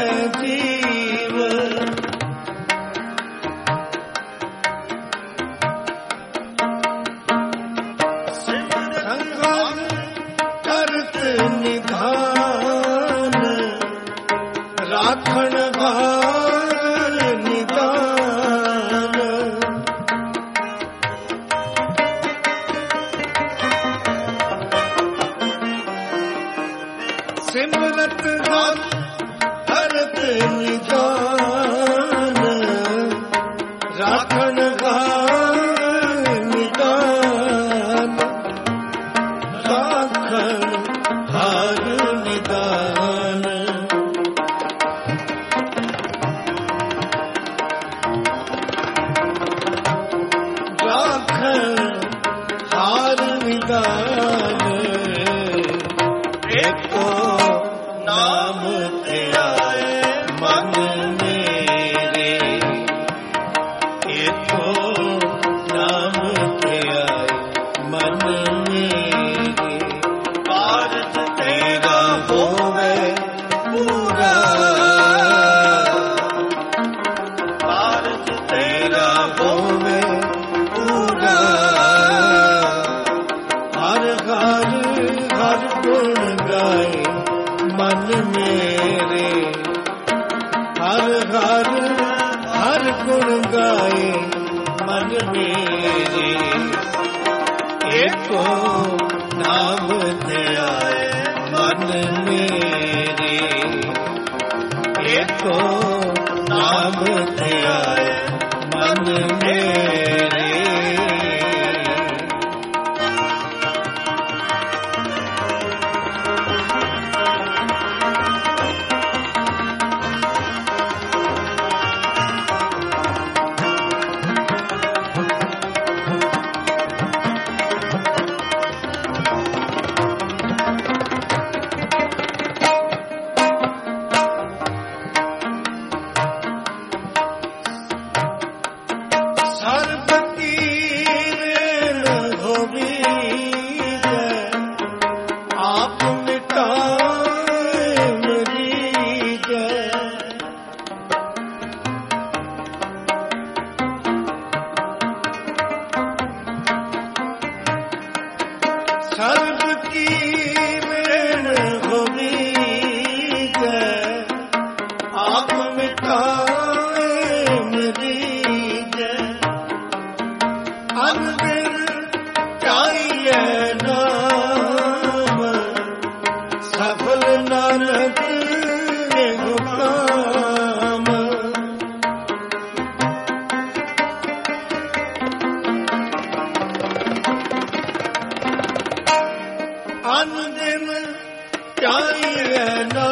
ਰਾਖਣ ਹਾਰ ਨਿਦਾਨ। ਸਿਮਰਤ ਹਰ ਹਰਤ ਨਿਦਾਨ, ਰਾਖਣ ਹਾਰ ਨਿਦਾਨ, ਰਾਖਣ ਹਾਰ ਨਿਦਾਨ। ਰਾਖਣ ਹਾਰ ਨਿਦਾਨ, ਏਕੋ ਨਾਮ ਧਿਆਏ ਮਨ ਮੇਰੇ, ਏਕੋ ਨਾਮ ਧਿਆਏ ਮਨ ਮੇਰੇ। ਕਾਰਜ ਤੇਰਾ ਹੋਵੇ ਪੂਰਾ, ਕਾਰਜ ਤੇਰਾ ਹੋਵੇ ਪੂਰਾ। ਹਰ ਹਰ ਹਰ ਗੁਣ ਗਾਏ ਮਨ ਮੇਰੇ, ਹਰ ਹਰ ਹਰ ਗੁਣ ਗਾਏ ਮਨ ਮੇਰੇ। ਏਕੋ ਨਾਮ ਧਿਆਏ ਮਨ ਮੇਰੇ, ਏਕੋ ਨਾਮ ਧਿਆਏ ਮਨ ਮੇਰੇ। ਸਰਬ ਕੀ ਮੇਨ ਹੋਵੀ ਜੈ, ਆਪ ਮਿਟਾਏ ਮੇਰੀ ਜੈ। ਅੰਦਰ ਚਾਹੀਏ ਨਾਮ, ਸਫਲ ਨਾਨਕ ਇਹੋ ਕਾਮ। ਅਨ ਦਿਨ ਚਾਹੀਏ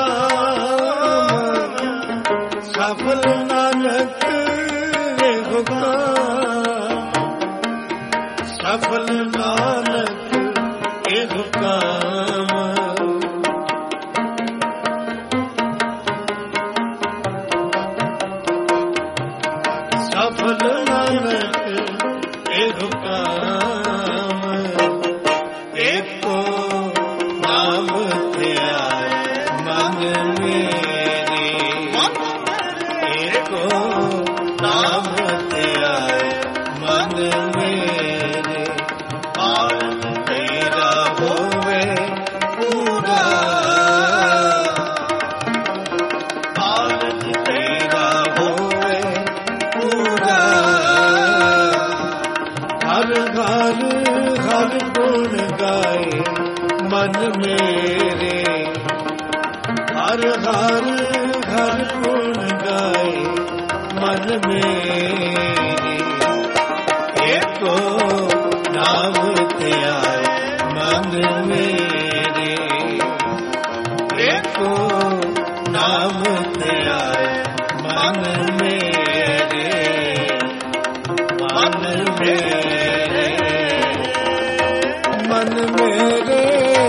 ਨਾਮ, ਸਫਲ ਨਾਨਕ ਇਹੋ ਕਾਮ। ਸਫਲ ਨਾਨਕ ਇਹੋ ਕਾਮ। ਸਫਲ ਨਾਨਕ ਇਹੋ ਕਾਮ। ਏਕੋ ਨਾਮ ਧਿਆਏ ਮਨ ਮੇਰੇ, ਏਕੋ ਨਾਮ ਧਿਆਏ ਮਨ ਮੇਰੇ। ਕਾਰਜ ਤੇਰਾ ਹੋਵੇ ਪੂਰਾ, ਕਾਰਜ ਤੇਰਾ ਹੋਵੇ ਪੂਰਾ। ਹਰ ਹਰ ਹਰ ਗੁਣ ਗਾਏ ਮਨ ਮੇਰੇ, ਹਰ ਹਰ ਹਰ ਗੁਣ ਗਾਏ ਮਨ ਮੇਰੇ। ਏਕੋ ਨਾਮ ਧਿਆਏ ਮਨ ਮੇਰੇ, ਏਕੋ ਨਾਮ ਧਿਆਏ ਮਨ ਮੇਰੇ। ਮਨ ਮੇਰੇ, ਮਨ ਮੇਰੇ,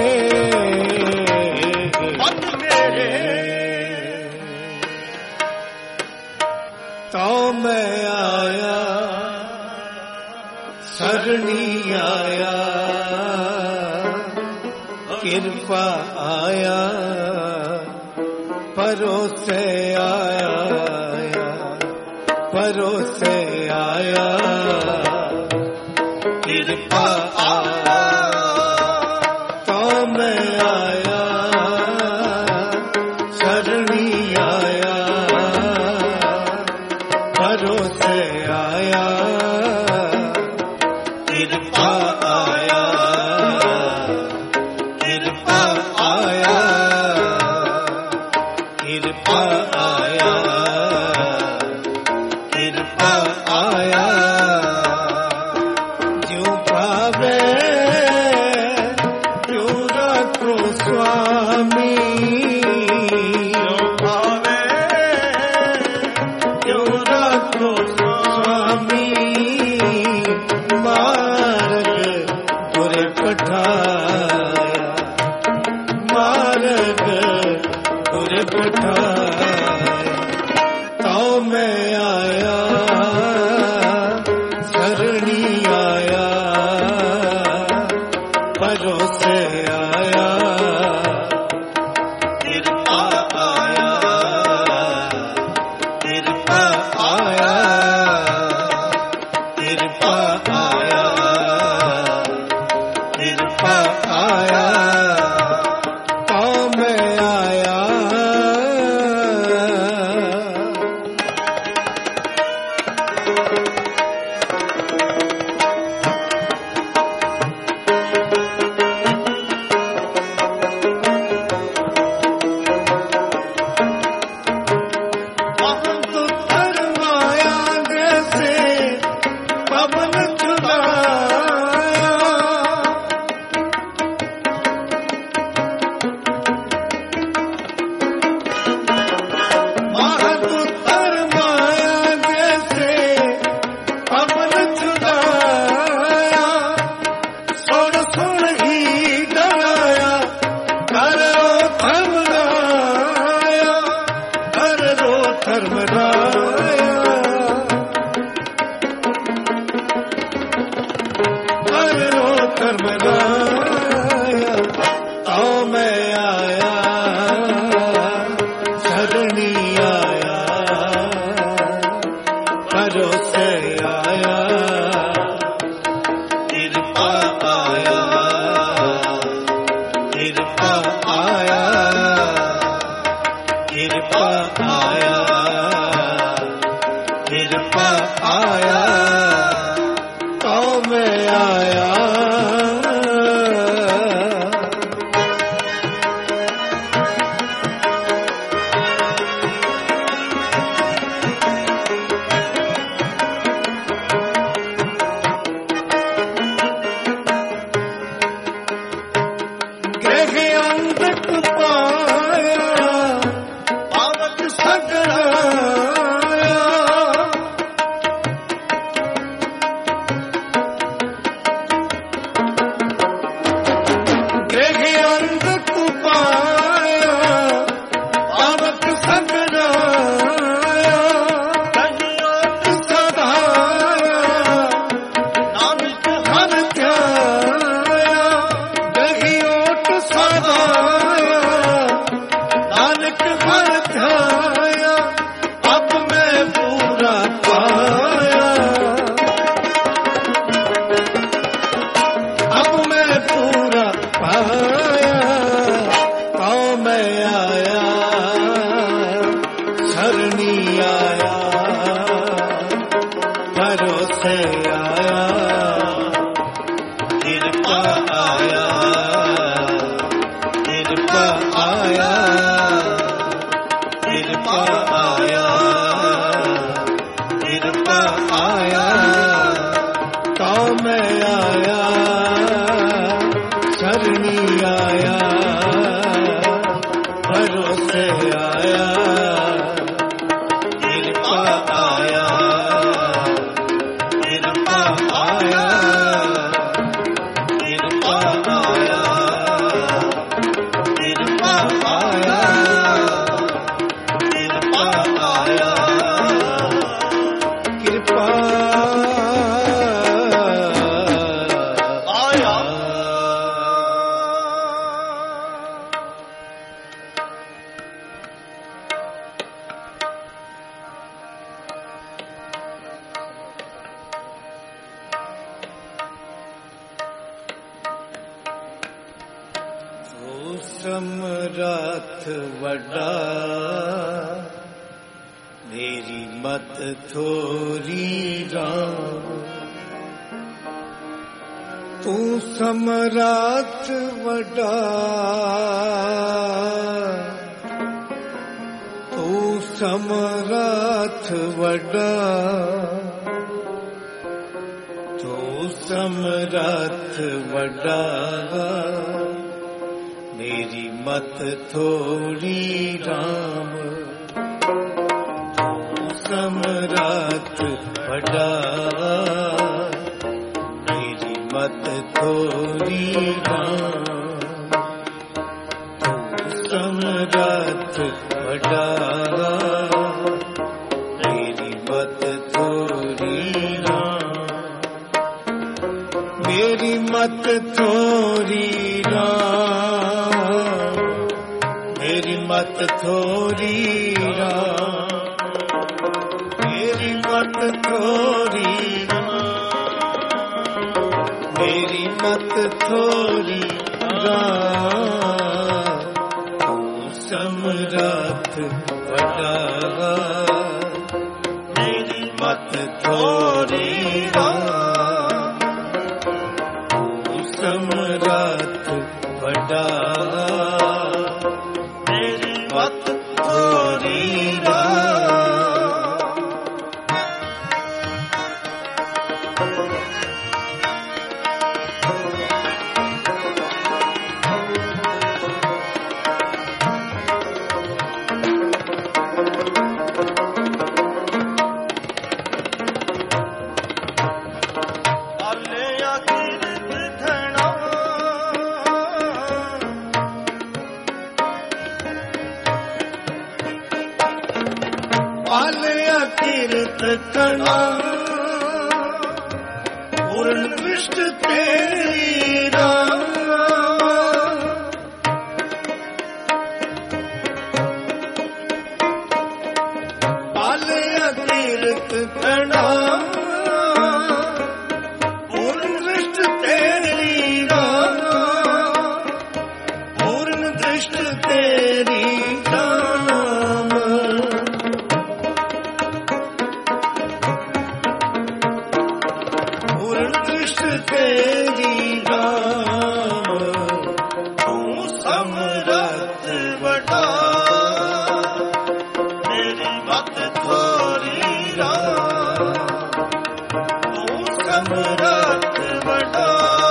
ਮਨ ਮੇਰੇ। ਤੋ ਮੈਂ ਆਇਆ ਸਰਣੀ ਆਇਆ, ਕਿਰਪਾ ਆਇਆ ਪਰੋਸੇ ਆਇਆ, ਪਰੋਸੇ ਆਇਆ। ਕਿਰਪਾ ਆਇਆ ਤੋ ਮੈਂ ਆਇਆ, ਸਰਣੀ ਆਇਆ ਕਿਰਪਾ ਆਇਆ, ਕਿਰਪਾ ਆਇਆ, ਜਿਉ ਭਾਵੇ ਤਿਉ ਰੱਖੋ ਸੁਆਮੀ, ਜਿਉ ਭਾਵੇ ਤਿਉ ਰੱਖੋ ਸੁਆਮੀ, ਮਾਰਗ ਗੁਰ ਪਠਾਇਆ, ਮਾਰਗ ਗੁਰ ਪਠਾਇਆ, ਤਉ ਮੈਂ ਆਇਆ ਸਰਣੀ ਆਇਆ, ਭਰੋਸੇ ਆਇਆ, ਕਿਰਪਾ ਆਇਆ, ਕਿਰਪਾ ਆਇਆ, ਕਿਰਪਾ ਆਇਆ, ਕਿਰਪਾ ਆਇਆ, ਤਉ ਮੈਂ ਆਇਆ। ਸਮਰੱਥ ਵੱਡਾ ਮੇਰੀ ਮਤ ਥੋਰੀ ਰਾਮ, ਤੂੰ ਸਮਰੱਥ ਵੱਡਾ तू समरथ वडा, तू समरथ वडा, मेरी मत थोड़ी राम, तू समरथ वडा, मेरी मत थोड़ी राम, समरथ वडा, मेरी मत थोड़ी राम, मेरी मत थोड़ी राम, मेरी मत थोड़ी राम, मेरी मत थोड़ी राम, मेरी मत थोड़ी राम, समरथ वडा, मेरी मत थोड़ी राम, समरथ वडा, मेरी मत थोड़ी राम। पालया तीर्थ कणा, पूर्ण दृष्ट तेरी राम, पालया तीर्थ कणा, पूर्ण दृष्ट तेरी राम, पूर्ण दृष्ट तेरी राम, तेरी राम, तू समरथ वडा, मेरी मत थोड़ी राम, तू समरथ वडा,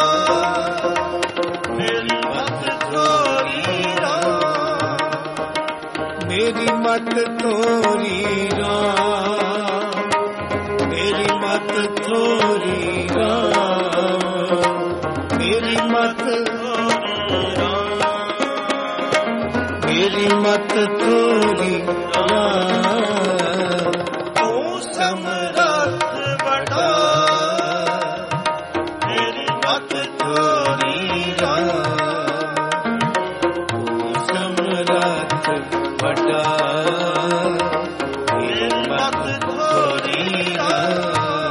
मेरी मत थोड़ी राम, मेरी मत थोड़ी राम, मेरी मत थोड़ी राम, मेरी मत मेरी मत थोड़ी राम, तू समरथ वडा, मेरी मत थोड़ी राम, तू समरथ वडा, मेरी मत थोड़ी राम।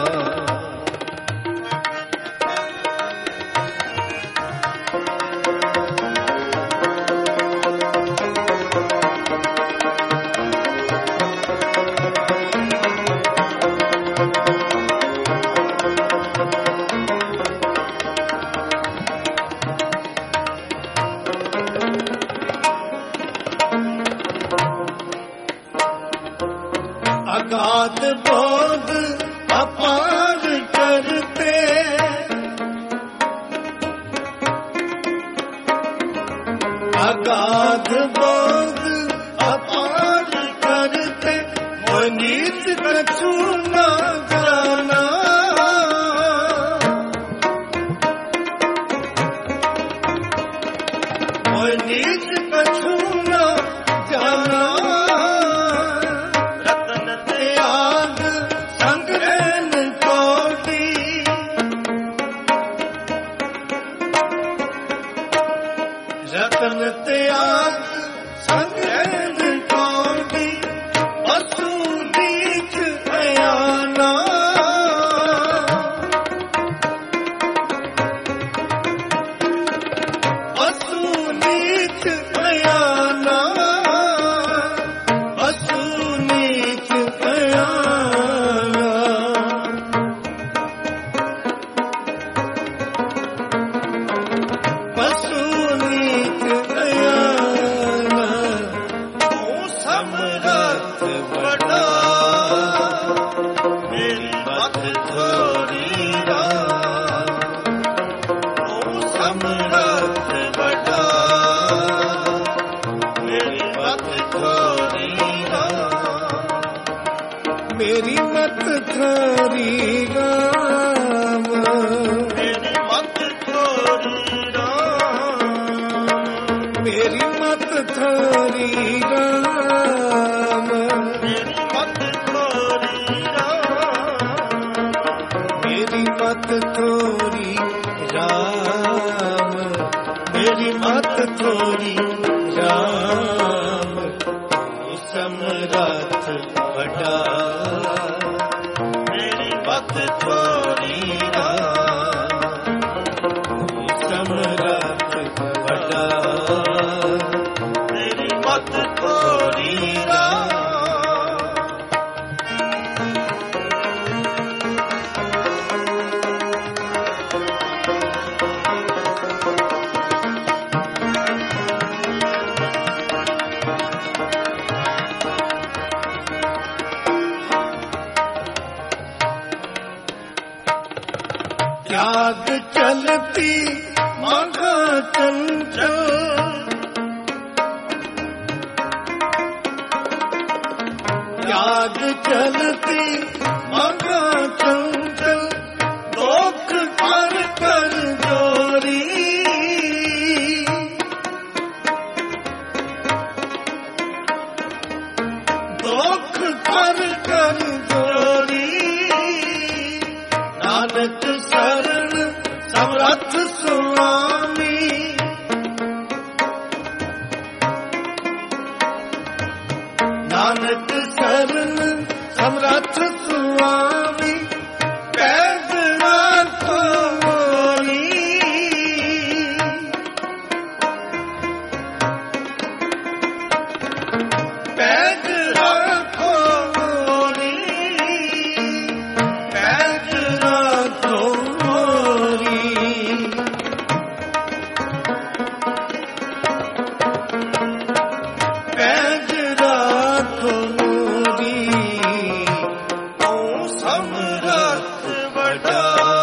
अगाध बोध अपार करते, अगाध बोध अपार करते, मनीष कछु न जाना, मनीष कछु न जाना, रतन त्याग संग्रहण कोटि, वसु नीच समरथ बड़ा मेरी मत थोड़ी राम। तू समरथ बड़ा मेरी मत थोड़ी राम। मेरी मत थोड़ी राम। मेरी मत थोड़ी राम। मेरी मत थोड़ी राम। मेरी मत थोड़ी राम। मेरी मत थोड़ी राम। मेरी मत थोड़ी राम। समरथ बड़ा मेरी मत थोड़ी राम। समरथ बड़ा मेरी मत थोड़ी राम। त्याग चलती मघा चंचल। त्याग चलती मघा चंचल। दोख कर कर जोरी। दोख कर कर जोरी। नानक शरण समरथ स्वामी। नानक शरण समरथ स्वामी। पैद राखो मोरी। पैद राखो मोरी। पैद राखो मोरी। पैद राखो मोरी। तू समरथ बड़ा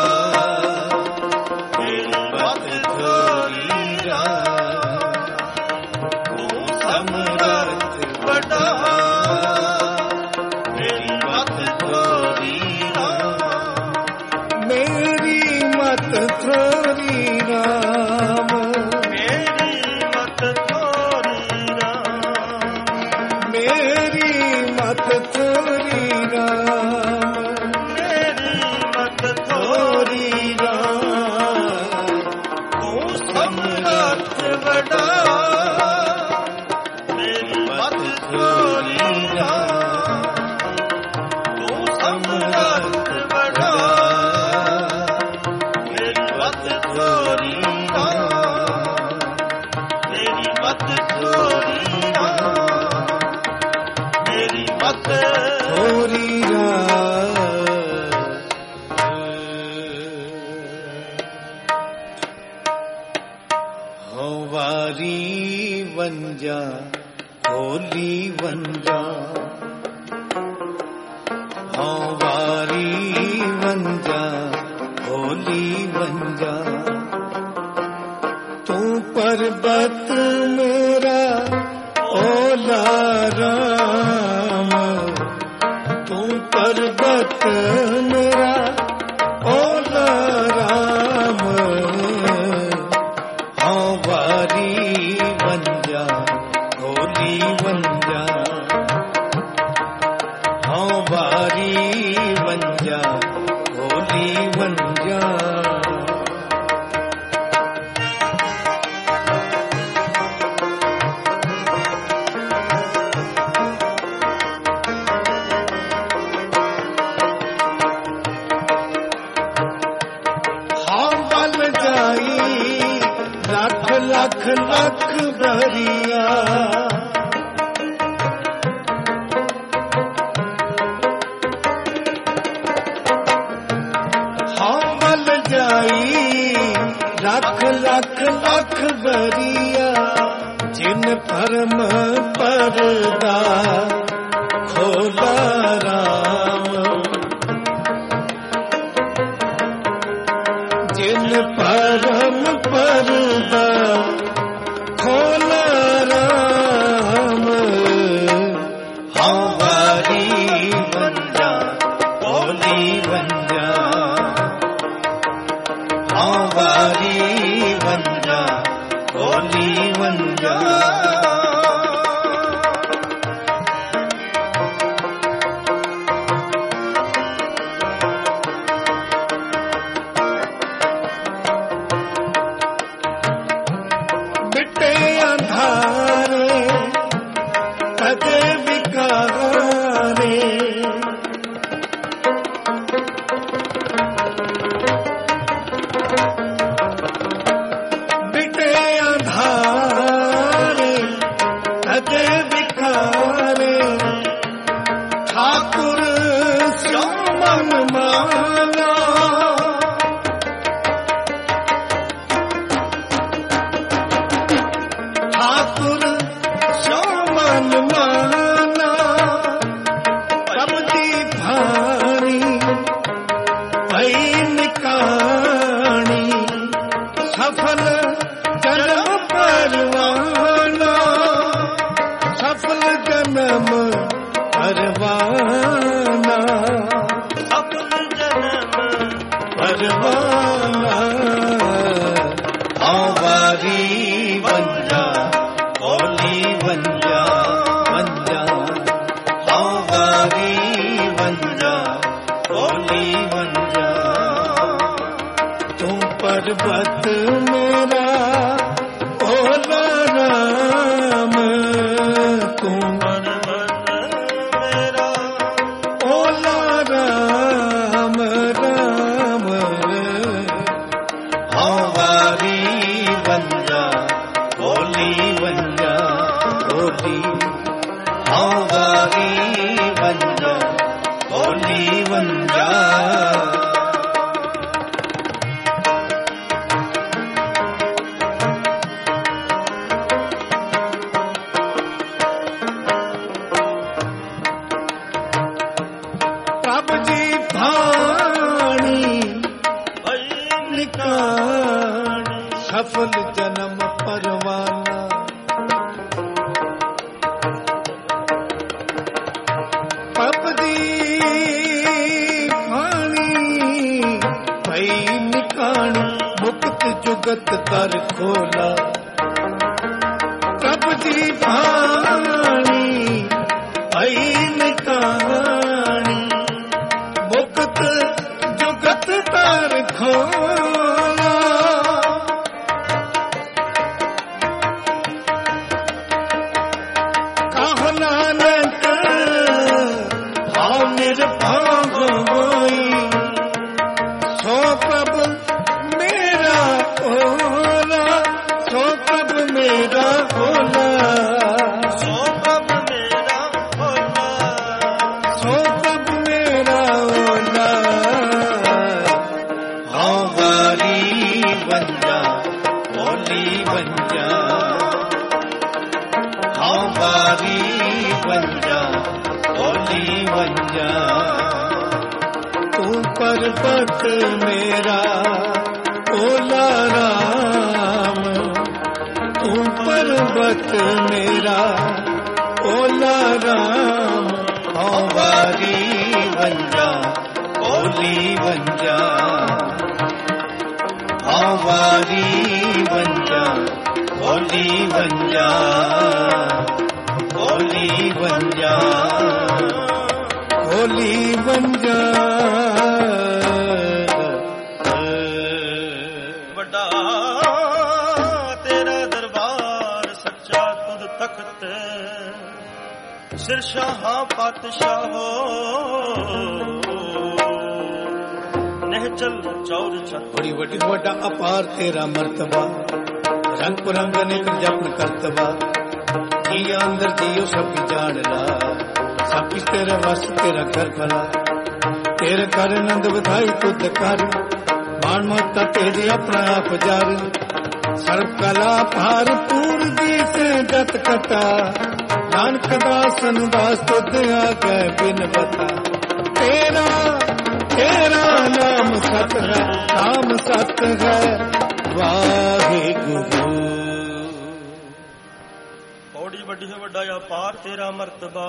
मेरी मत थोड़ी राम। तू समरथ बड़ा मेरी मत थोड़ी राम। मेरी मत थोड़ी राम। मेरी मत थोड़ी राम। मेरी मत थोड़ी राम। मेरी मत थोड़ी राम। तू समरथ बड़ा मेरी मत थोड़ी राम। तू समरथ बड़ा मेरी मत थोड़ी राम। मेरी मत थोड़ी राम। मेरी मत थोड़ी राम। हो वारी वंजा होली वंजा। हो वारी वंजा होली वंजा। तू पर्वत मेरा ओला राम। तू पर्वत मेरा ओला राम। हाँ वारी वंजा होली वंजा। हाँ वारी वंजा होली वंजा। लख लख भरिया। हाँ बल जाई लख लख लख भरिया। जिन परम परदा खोला राम, जिन परम परदा खोला राम, हमारी वंजा बोली वंजा, हमारी वंजा बोली वंजा। बिटे अंधारे कदे बिकारे, बिटे अंधारे कदे बिकारे, ठाकुर सो मन माना, ठाकुर सो मन माना, पबदी भारी भई निकाणी, सफल जन्म परवाना, सफल जन्म परवाना, सफल जन्म परवाना। आवारी वंजा बोली वंजा वंजा, आवारी वंजा बोली वंजा। तुम पर्वत मेरा ओला राम, तुम पर्वत मेरा ओला राम राम, हमारी वंजा बोली वंजा बोली, हमारी वंजा बोली वंजा। प्रभ जी भाणी भई निकाणी, सफल जन्म परवाना, प्रभ जी भाणी भई निकाणी, मुक्त जुगत कर खोला, प्रभ जी भाणी भई निकाणी, मुक्त जुगत कर खोला। कहो नानक हाँ निर्भाग होई, सो प्रभु मेरा ओला, सो प्रभु मेरा ओला, सो प्रभ मेरा भोला, सो प्रभु मेरा ओला। हमारी वंजा बोली वंजा, हमारी वंजा बोली वंजा। तू पर्वत मेरा ओला राम, तू पर्वत मेरा ओला राम, हमारी वंजा बोली वंजा, हमारी वंजा बोली वंजा बोली वंजा बोली वंजा। ਵੱਡਾ ਤੇਰਾ ਦਰਬਾਰ ਸੱਚਾ ਤੁਧ ਤਖਤ, ਸਿਰ ਸ਼ਾਹਾਂ ਪਾਤਸ਼ਾਹੋ, ਨਹਿਚਲ ਚੌਰ ਚਤ। बड़ी वड्डी वड्डा अपार तेरा मर्तबा, रंग पुरंग अनेक जपन करतबा, जिया अंदर जियो सब जान ला, सब कुछ तेरा वस तेरा घर भला, तेरे कर नंद बधाई तुद कर, मान ममता तेरी अपना आप जार, ਸਰਬ ਕਲਾ ਭਰਪੂਰ ਦੀ ਸੇ ਜਤ ਕਥਾ ਨਾਨਕ ਦਾਸਨ ਦਾਸ ਤੁਧ ਆਗੇ ਬਿਨ ਬਤਾ ਤੇਰਾ ਤੇਰਾ ਨਾਮ ਸਤ ਹੈ ਨਾਮ ਸਤ ਹੈ ਵਾਹਿਗੁਰੂ। ਪੌੜੀ ਵੱਡੀ ਹੈ ਵੱਡਾ ਅਪਾਰ ਤੇਰਾ ਮਰਤਬਾ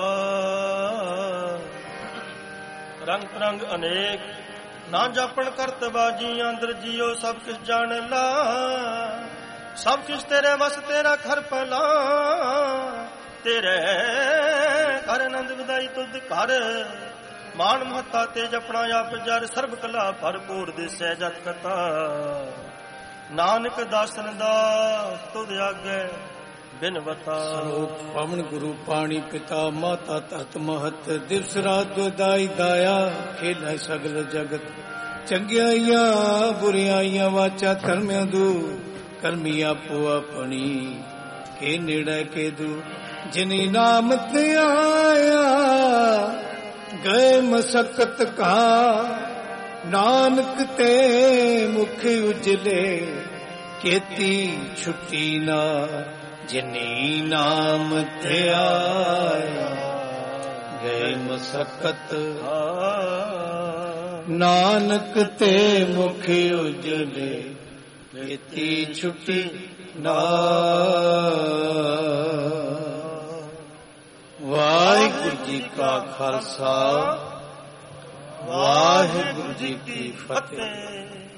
ਰੰਗ ਤਰੰਗ ਅਨੇਕ ਨਾ ਜਾਪਣ ਕਰਤਬਾ ਜੀ ਅੰਦਰ ਜੀਓ ਸਭ ਕਿਛ ਜਾਣ ਲਾ ਸਭ ਕਿਛ ਤੇਰੇ ਵਸ ਤੇਰਾ ਖਰ ਪਲਾ ਤੇਰੇ ਕਰ ਆਨੰਦ ਵਿਦਾਈ ਤੁਧ ਘਰ ਮਾਨ ਮਹਤਾ ਤੇ ਜਪਣਾ ਆਪ ਜਰ ਸਰਬ ਕਲਾ ਭਰਪੂਰ ਦਿਸੈ ਜਤ ਕਥਾ ਨਾਨਕ ਦਾਸਨ ਦਾਸ ਤੁਧ ਆਗੇ ਬਿਨ ਬਤਾ। ਸਰੋਤ ਪਵਨ ਗੁਰੂ ਪਾਣੀ ਪਿਤਾ ਮਾਤਾ ਧਰਤ ਮਹਤ ਦਿਵਸ ਰਾਤ ਦਾਈ ਦਾਇਆ ਖੇਡੈ ਸਗਲ ਜਗਤ ਚੰਗਿਆਈਆਂ ਬੁਰਿਆਈਆਂ ਵਾਚਾ ਧਰਮਿਆਂ ਦੂ ਕਰਮੀ ਆਪੋ ਆਪਣੀ ਕੇ ਨੇੜੇ ਕੇ ਦੂ ਜਿਨੀ ਨਾਮ ਤੇ ਆਇਆ ਗਏ ਮਸਕਤ ਕਾ ਨਾਨਕ ਤੇ ਮੁਖ ਉਜਲੇ ਕੀਤੀ ਛੁੱਟੀ ਨਾ ਜਿਨੀ ਨਾਮ ਤੇ ਆਇਆ ਗਏ ਮਸਕਤ ਨਾਨਕ ਤੇ ਮੁਖ ਉਜਲੇ ਕੀਤੀ ਛੁੱਟੀ ਨਾ। ਵਾਹਿਗੁਰੂ ਜੀ ਕਾ ਖਾਲਸਾ ਵਾਹਿਗੁਰੂ ਜੀ ਕੀ ਫਤਿਹ।